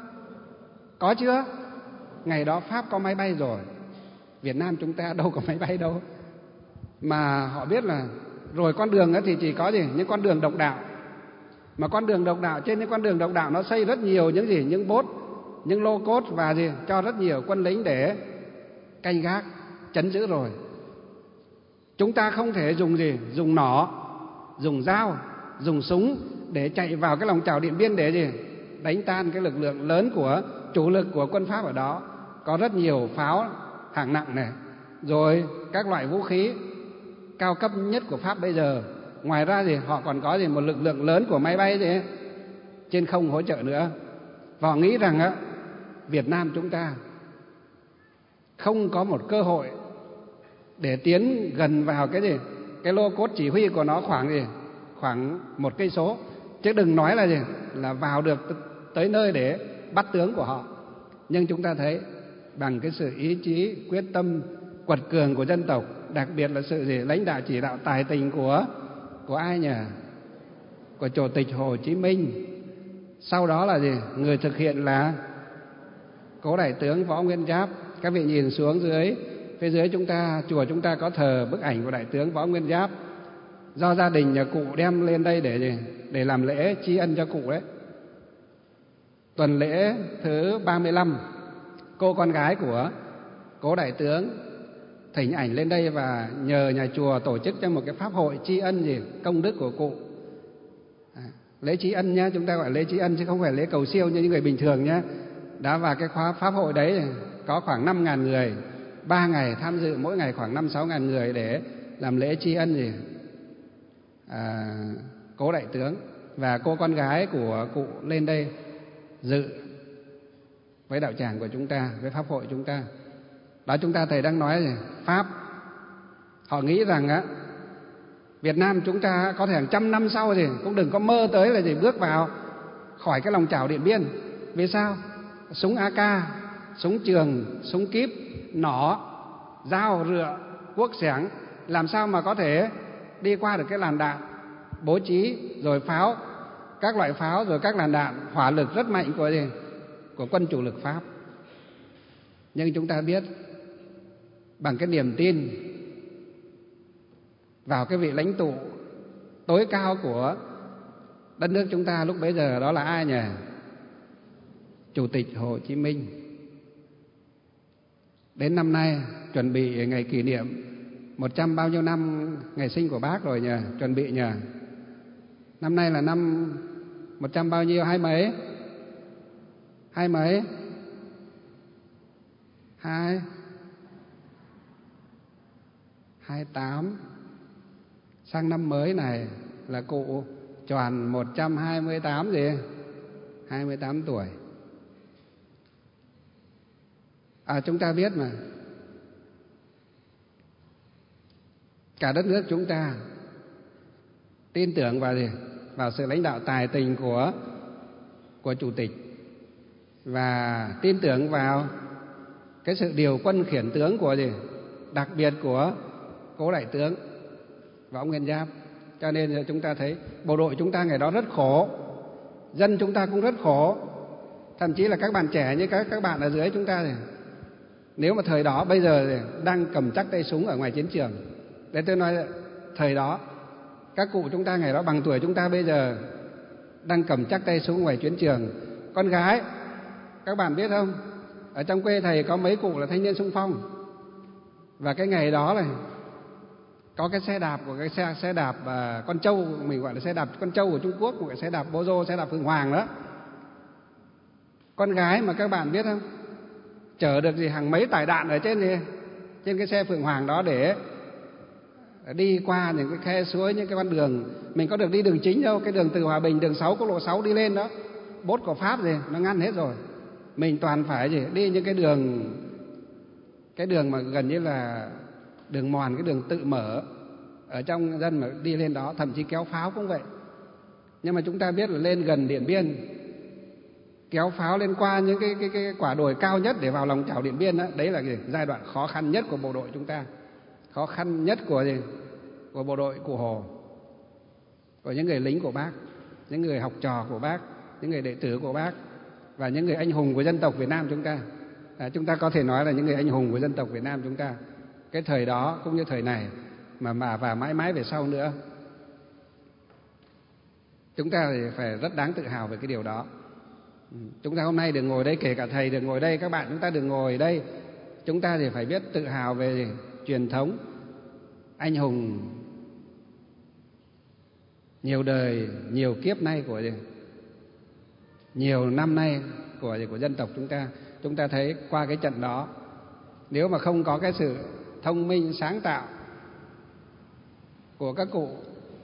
A: Có chưa? Ngày đó Pháp có máy bay rồi, Việt Nam chúng ta đâu có máy bay đâu. Mà họ biết là rồi con đường thì chỉ có gì những con đường độc đạo. Mà con đường độc đạo, trên những con đường độc đạo nó xây rất nhiều những gì những bốt, những lô cốt và gì cho rất nhiều quân lính để canh gác chấn giữ. Rồi chúng ta không thể dùng gì dùng nỏ, dùng dao, dùng súng để chạy vào cái lòng chảo Điện Biên để gì đánh tan cái lực lượng lớn của chủ lực của quân Pháp ở đó. Có rất nhiều pháo hạng nặng này, rồi các loại vũ khí cao cấp nhất của Pháp bây giờ. Ngoài ra thì họ còn có gì một lực lượng lớn của máy bay gì trên không hỗ trợ nữa. Và họ nghĩ rằng á, Việt Nam chúng ta không có một cơ hội để tiến gần vào cái gì cái lô cốt chỉ huy của nó khoảng gì khoảng một cây số, chứ đừng nói là gì là vào được tới nơi để bắt tướng của họ. Nhưng chúng ta thấy bằng cái sự ý chí quyết tâm quật cường của dân tộc, đặc biệt là sự gì lãnh đạo chỉ đạo tài tình của của ai nhỉ? Của Chủ tịch Hồ Chí Minh. Sau đó là gì? Người thực hiện là Cố Đại tướng Võ Nguyên Giáp. Các vị nhìn xuống dưới, phía dưới chúng ta, chùa chúng ta có thờ bức ảnh của Đại tướng Võ Nguyên Giáp, do gia đình nhà cụ đem lên đây để gì? Để làm lễ tri ân cho cụ đấy. Tuần lễ thứ ba mươi lăm, cô con gái của Cố Đại tướng thỉnh ảnh lên đây và nhờ nhà chùa tổ chức cho một cái pháp hội tri ân gì công đức của cụ. À, lễ tri ân nhá, chúng ta gọi lễ tri ân chứ không phải lễ cầu siêu như những người bình thường nhá. Đã vào cái khóa pháp hội đấy có khoảng năm ngàn người, ba ngày tham dự, mỗi ngày khoảng năm sáu ngàn người để làm lễ tri ân gì à, Cố Đại tướng. Và cô con gái của cụ lên đây dự với đạo tràng của chúng ta, với pháp hội chúng ta. Đó, chúng ta thầy đang nói gì? Pháp họ nghĩ rằng á, Việt Nam chúng ta có thể hàng trăm năm sau thì cũng đừng có mơ tới là gì bước vào khỏi cái lòng chảo Điện Biên. Vì sao? Súng a ca, súng trường, súng kíp, nỏ, dao, rựa, cuốc xẻng, làm sao mà có thể đi qua được cái làn đạn bố trí, rồi pháo, các loại pháo, rồi các làn đạn hỏa lực rất mạnh của gì? Của quân chủ lực Pháp. Nhưng chúng ta biết bằng cái niềm tin vào cái vị lãnh tụ tối cao của đất nước chúng ta lúc bấy giờ, đó là ai nhỉ? Chủ tịch Hồ Chí Minh. Đến năm nay chuẩn bị ngày kỷ niệm một trăm bao nhiêu năm ngày sinh của Bác rồi nhỉ? Chuẩn bị nhỉ? Năm nay là năm một trăm bao nhiêu? Hai mấy? Hai mấy? Hai hai tám. Sang năm mới này là cụ tròn một trăm hai mươi tám gì? Hai mươi tám tuổi. À, chúng ta biết mà, cả đất nước chúng ta tin tưởng vào gì? Vào sự lãnh đạo tài tình của của chủ tịch, và tin tưởng vào cái sự điều quân khiển tướng của gì? Đặc biệt của Cố Đại tướng Võ Nguyên Giáp. Cho nên chúng ta thấy bộ đội chúng ta ngày đó rất khổ, dân chúng ta cũng rất khổ. Thậm chí là các bạn trẻ như các các bạn ở dưới chúng ta thì nếu mà thời đó bây giờ thì đang cầm chắc tay súng ở ngoài chiến trường. Để tôi nói thời đó các cụ chúng ta ngày đó bằng tuổi chúng ta bây giờ đang cầm chắc tay súng ngoài chiến trường. Con gái các bạn biết không, Ở trong quê thầy có mấy cụ là thanh niên xung phong, và cái ngày đó này có cái xe đạp của cái xe xe đạp à, con trâu, mình gọi là xe đạp con trâu của Trung Quốc, một cái xe đạp Bô Dô, xe đạp Phượng Hoàng đó. Con gái mà các bạn biết không, chở được gì hàng mấy tải đạn ở trên gì trên cái xe Phượng Hoàng đó để đi qua những cái khe suối, những cái con đường mình có được đi đường chính đâu, cái đường từ Hòa Bình, đường sáu, quốc lộ sáu đi lên đó, bốt của Pháp gì nó ngăn hết rồi. Mình toàn phải gì đi những cái đường cái đường mà gần như là đường mòn, cái đường tự mở ở trong dân mà đi lên đó, thậm chí kéo pháo cũng vậy. Nhưng mà chúng ta biết là lên gần Điện Biên, kéo pháo lên qua những cái cái, cái quả đồi cao nhất để vào lòng chảo Điện Biên đó, đấy là cái giai đoạn khó khăn nhất của bộ đội chúng ta, khó khăn nhất của gì của bộ đội Cụ Hồ, của những người lính của Bác, những người học trò của Bác, những người đệ tử của Bác và những người anh hùng của dân tộc Việt Nam chúng ta. À, chúng ta có thể nói là những người anh hùng của dân tộc Việt Nam chúng ta. Cái thời đó cũng như thời này mà mà và mãi mãi về sau nữa, chúng ta thì phải rất đáng tự hào về cái điều đó. Chúng ta hôm nay được ngồi đây, kể cả thầy được ngồi đây, các bạn chúng ta được ngồi đây, chúng ta thì phải biết tự hào về truyền thống anh hùng nhiều đời, nhiều kiếp nay của nhiều năm nay của của dân tộc chúng ta. Chúng ta thấy qua cái trận đó, nếu mà không có cái sự thông minh sáng tạo của các cụ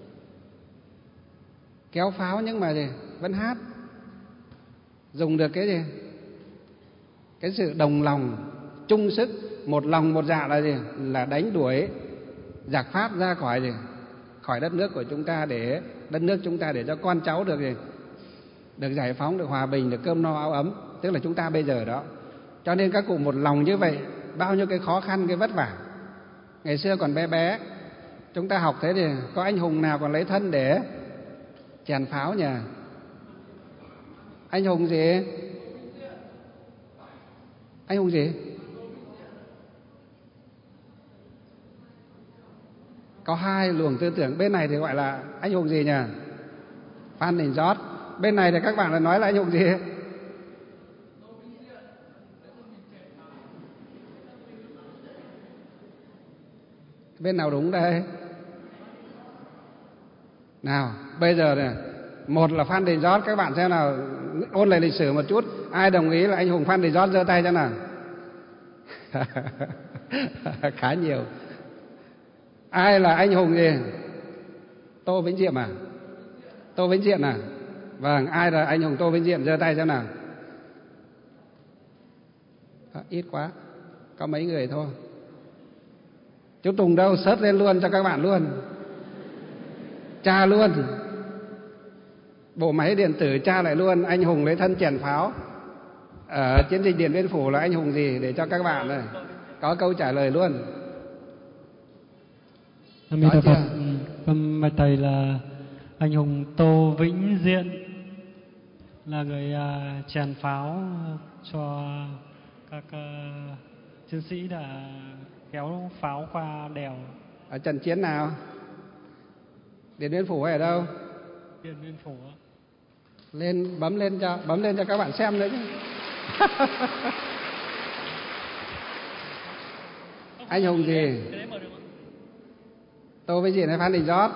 A: kéo pháo nhưng mà gì vẫn hát, dùng được cái gì cái sự đồng lòng chung sức, một lòng một dạ là gì là đánh đuổi giặc Pháp ra khỏi gì khỏi đất nước của chúng ta, để đất nước chúng ta, để cho con cháu được gì được giải phóng, được hòa bình, được cơm no áo ấm, tức là chúng ta bây giờ đó. Cho nên các cụ một lòng như vậy, bao nhiêu cái khó khăn, cái vất vả. Ngày xưa còn bé bé, chúng ta học thế thì có anh hùng nào còn lấy thân để chèn pháo nhỉ? Anh hùng gì? Anh hùng gì? Có hai luồng tư tưởng, bên này thì gọi là anh hùng gì nhỉ? Phan Đình Giót. Bên này thì các bạn lại nói là anh hùng gì? Bên nào đúng đây? Nào, bây giờ này, một là Phan Đình Giót, các bạn xem nào, ôn lại lịch sử một chút, ai đồng ý là anh hùng Phan Đình Giót giơ tay xem nào. Khá nhiều. Ai là anh hùng gì? Tô Vĩnh Diện à? Tô Vĩnh Diện à? Vâng, ai là anh hùng Tô Vĩnh Diện giơ tay xem nào. À, ít quá, có mấy người thôi. Chú Tùng đâu, sớt lên luôn cho các bạn luôn, tra luôn, bộ máy điện tử tra lại luôn, anh hùng lấy thân chèn pháo ở chiến dịch Điện Biên Phủ là anh hùng gì, để cho các bạn này có câu trả lời luôn.
B: Nam Mô Phật. Con bạch thầy là anh hùng Tô Vĩnh Diện, là người uh, chèn pháo cho các uh, chiến sĩ đã kéo pháo qua đèo.
A: Ở trận chiến nào? Điện Biên Phủ hay ở đâu?
B: Điện Biên Phủ.
A: Lên bấm lên cho bấm lên cho các bạn xem nữa chứ. Anh hùng gì? Tô Vĩnh Diện hay Phan Đình Giót?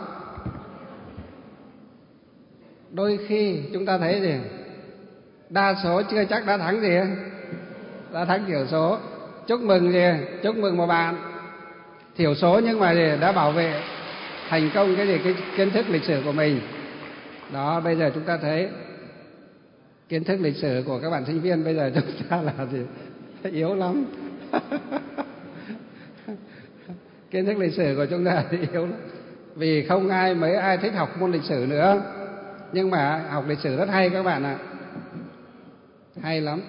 A: Đôi khi chúng ta thấy gì, đa số chưa chắc đã thắng gì, đã thắng thiểu số. Chúc mừng gì, chúc mừng một bạn thiểu số nhưng mà gì đã bảo vệ thành công cái gì cái kiến thức lịch sử của mình. Đó, bây giờ chúng ta thấy kiến thức lịch sử của các bạn sinh viên bây giờ chúng ta là gì yếu lắm. Kiến thức lịch sử của chúng ta thì yếu lắm, vì không ai mấy ai thích học môn lịch sử nữa. Nhưng mà học lịch sử rất hay các bạn ạ, hay lắm.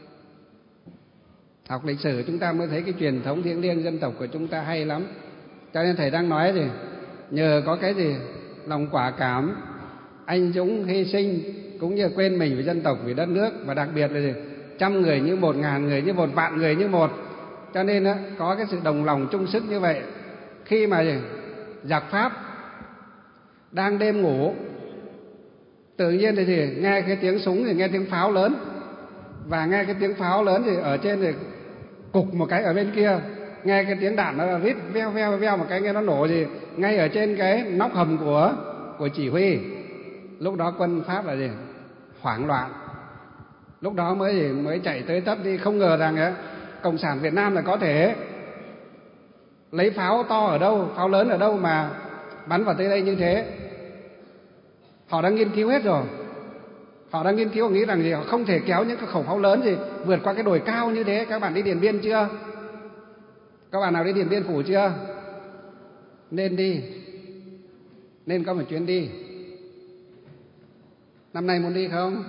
A: Học lịch sử chúng ta mới thấy cái truyền thống thiêng liêng dân tộc của chúng ta hay lắm. Cho nên thầy đang nói gì, nhờ có cái gì lòng quả cảm, anh dũng hy sinh, cũng như quên mình vì dân tộc, vì đất nước, và đặc biệt là gì trăm người như một, ngàn người như một, vạn người như một. Cho nên á, có cái sự đồng lòng chung sức như vậy, khi mà gì giặc Pháp đang đêm ngủ, tự nhiên thì gì nghe cái tiếng súng, thì nghe tiếng pháo lớn, và nghe cái tiếng pháo lớn thì ở trên thì cục một cái ở bên kia, nghe cái tiếng đạn nó rít veo veo veo một cái, nghe nó nổ gì ngay ở trên cái nóc hầm của của chỉ huy. Lúc đó quân Pháp là gì? Hoảng loạn. Lúc đó mới gì mới chạy tới tấp đi, không ngờ rằng ấy, cộng sản Việt Nam là có thể lấy pháo to ở đâu, pháo lớn ở đâu mà bắn vào tới đây như thế. Họ đã nghiên cứu hết rồi. Họ đã nghiên cứu nghĩ rằng gì họ không thể kéo những cái khẩu pháo lớn gì vượt qua cái đồi cao như thế. Các bạn đi Điện Biên chưa? Các bạn nào đi Điện Biên Phủ chưa? Nên đi, nên có một chuyến đi. Năm nay muốn đi không?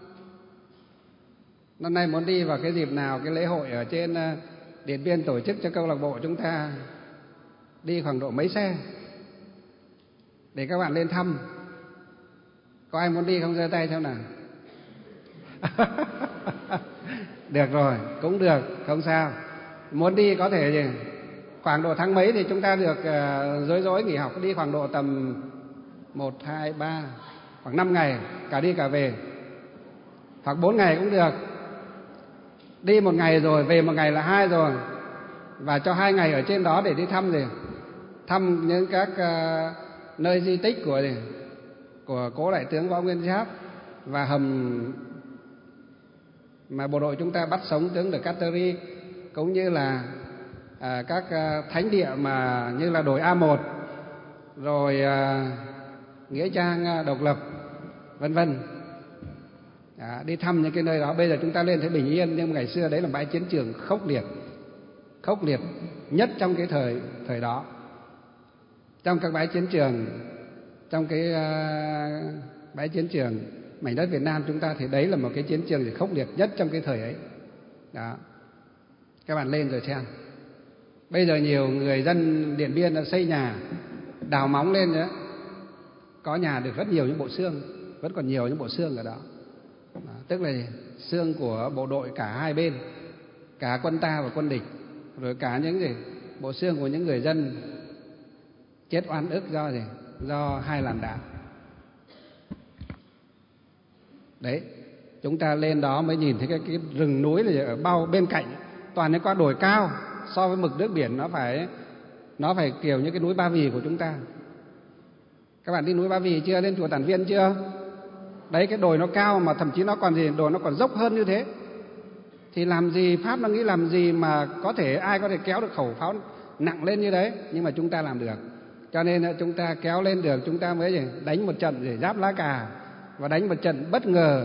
A: Năm nay muốn đi vào cái dịp nào? Cái lễ hội ở trên Điện Biên tổ chức cho câu lạc bộ chúng ta, đi khoảng độ mấy xe để các bạn lên thăm. Có ai muốn đi không, giơ tay xem nào? Được rồi, cũng được, không sao. Muốn đi có thể gì khoảng độ tháng mấy thì chúng ta được uh, rối rối nghỉ học, đi khoảng độ tầm một, hai, ba, khoảng năm ngày, cả đi cả về. Hoặc bốn ngày cũng được. Đi một ngày rồi, về một ngày là hai rồi. Và cho hai ngày ở trên đó để đi thăm gì? Thăm những các uh, nơi di tích của gì? Của cố đại tướng Võ Nguyên Giáp và hầm mà bộ đội chúng ta bắt sống tướng De Cattery, cũng như là à, các à, thánh địa mà như là đồi A một, rồi à, nghĩa trang à, độc lập, vân vân. À, đi thăm những cái nơi đó. Bây giờ chúng ta lên thấy bình yên, nhưng ngày xưa đấy là bãi chiến trường khốc liệt, khốc liệt nhất trong cái thời thời đó. Trong các bãi chiến trường, trong cái uh, bãi chiến trường mảnh đất Việt Nam chúng ta thì đấy là một cái chiến trường khốc liệt nhất trong cái thời ấy. Đó. Các bạn lên rồi xem. Bây giờ nhiều người dân Điện Biên đã xây nhà, đào móng lên nữa, có nhà được rất nhiều những bộ xương, vẫn còn nhiều những bộ xương ở đó. Đó, tức là xương của bộ đội cả hai bên, cả quân ta và quân địch, rồi cả những gì bộ xương của những người dân chết oan ức do gì? Do hai làn đạn. Đấy, chúng ta lên đó mới nhìn thấy cái, cái rừng núi này ở bao bên cạnh, toàn những quả đồi cao, so với mực nước biển nó phải nó phải kiểu như cái núi Ba Vì của chúng ta. Các bạn đi núi Ba Vì chưa? Lên chùa Tản Viên chưa? Đấy, cái đồi nó cao mà thậm chí nó còn gì, đồi nó còn dốc hơn như thế. Thì làm gì Pháp nó nghĩ làm gì mà có thể ai có thể kéo được khẩu pháo nặng lên như đấy, nhưng mà chúng ta làm được. Cho nên chúng ta kéo lên được, chúng ta mới đánh một trận để Giáp Lá Cà, và đánh một trận bất ngờ.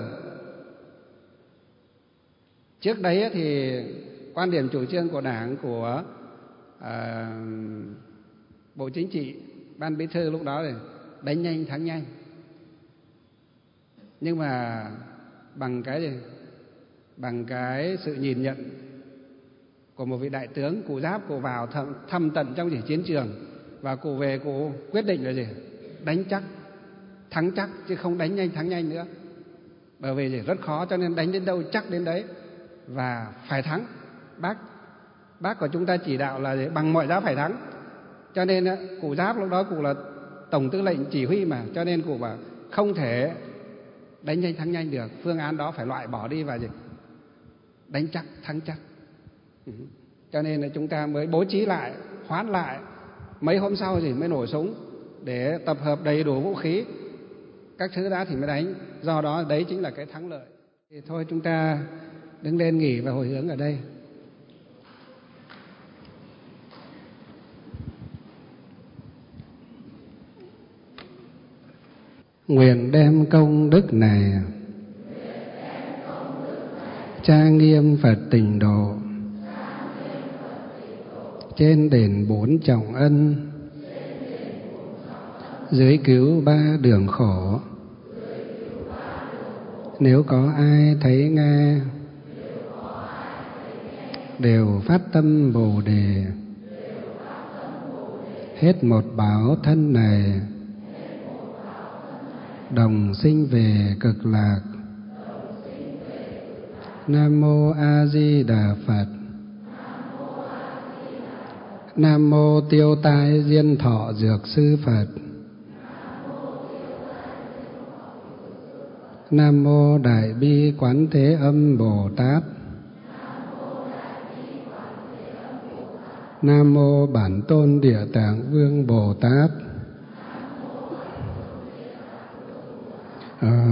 A: Trước đấy thì quan điểm chủ trương của Đảng, của à, Bộ Chính trị, Ban Bí thư lúc đó là đánh nhanh thắng nhanh. Nhưng mà bằng cái gì? Bằng cái sự nhìn nhận của một vị đại tướng, cụ Giáp, cụ vào thăm, thăm tận trong chỉ chiến trường, và cụ về cụ quyết định là gì? Đánh chắc, thắng chắc, chứ không đánh nhanh thắng nhanh nữa. Bởi vì gì? Rất khó, cho nên đánh đến đâu chắc đến đấy, và phải thắng. Bác bác của chúng ta chỉ đạo là gì? Bằng mọi giá phải thắng. Cho nên cụ Giáp lúc đó cụ là tổng tư lệnh chỉ huy mà, cho nên cụ bảo không thể đánh nhanh thắng nhanh được, phương án đó phải loại bỏ đi và gì? Đánh chắc thắng chắc. Ừ. Cho nên là chúng ta mới bố trí lại, hoãn lại, mấy hôm sau thì mới nổ súng để tập hợp đầy đủ vũ khí, các thứ đã thì mới đánh. Do đó đấy chính là cái thắng lợi. Thì thôi chúng ta đứng lên nghỉ và hồi hướng ở đây. Nguyện đem công đức này trang nghiêm Phật Tịnh Độ, trên đền bốn trọng ân, dưới cứu ba đường khổ. Nếu có ai thấy nghe, đều phát tâm Bồ Đề, hết một báo thân này, đồng sinh về cực lạc. Nam mô A Di Đà Phật. Nam mô Tiêu Tai Diên Thọ Dược Sư Phật. Nam mô Đại Bi Quán Thế Âm Bồ Tát. Nam mô Bản Tôn Địa Tạng Vương Bồ Tát. A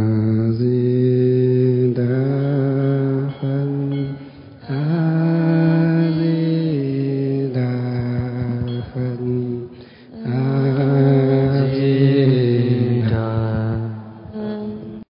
A: Di Đà Phật. A Di Đà Phật.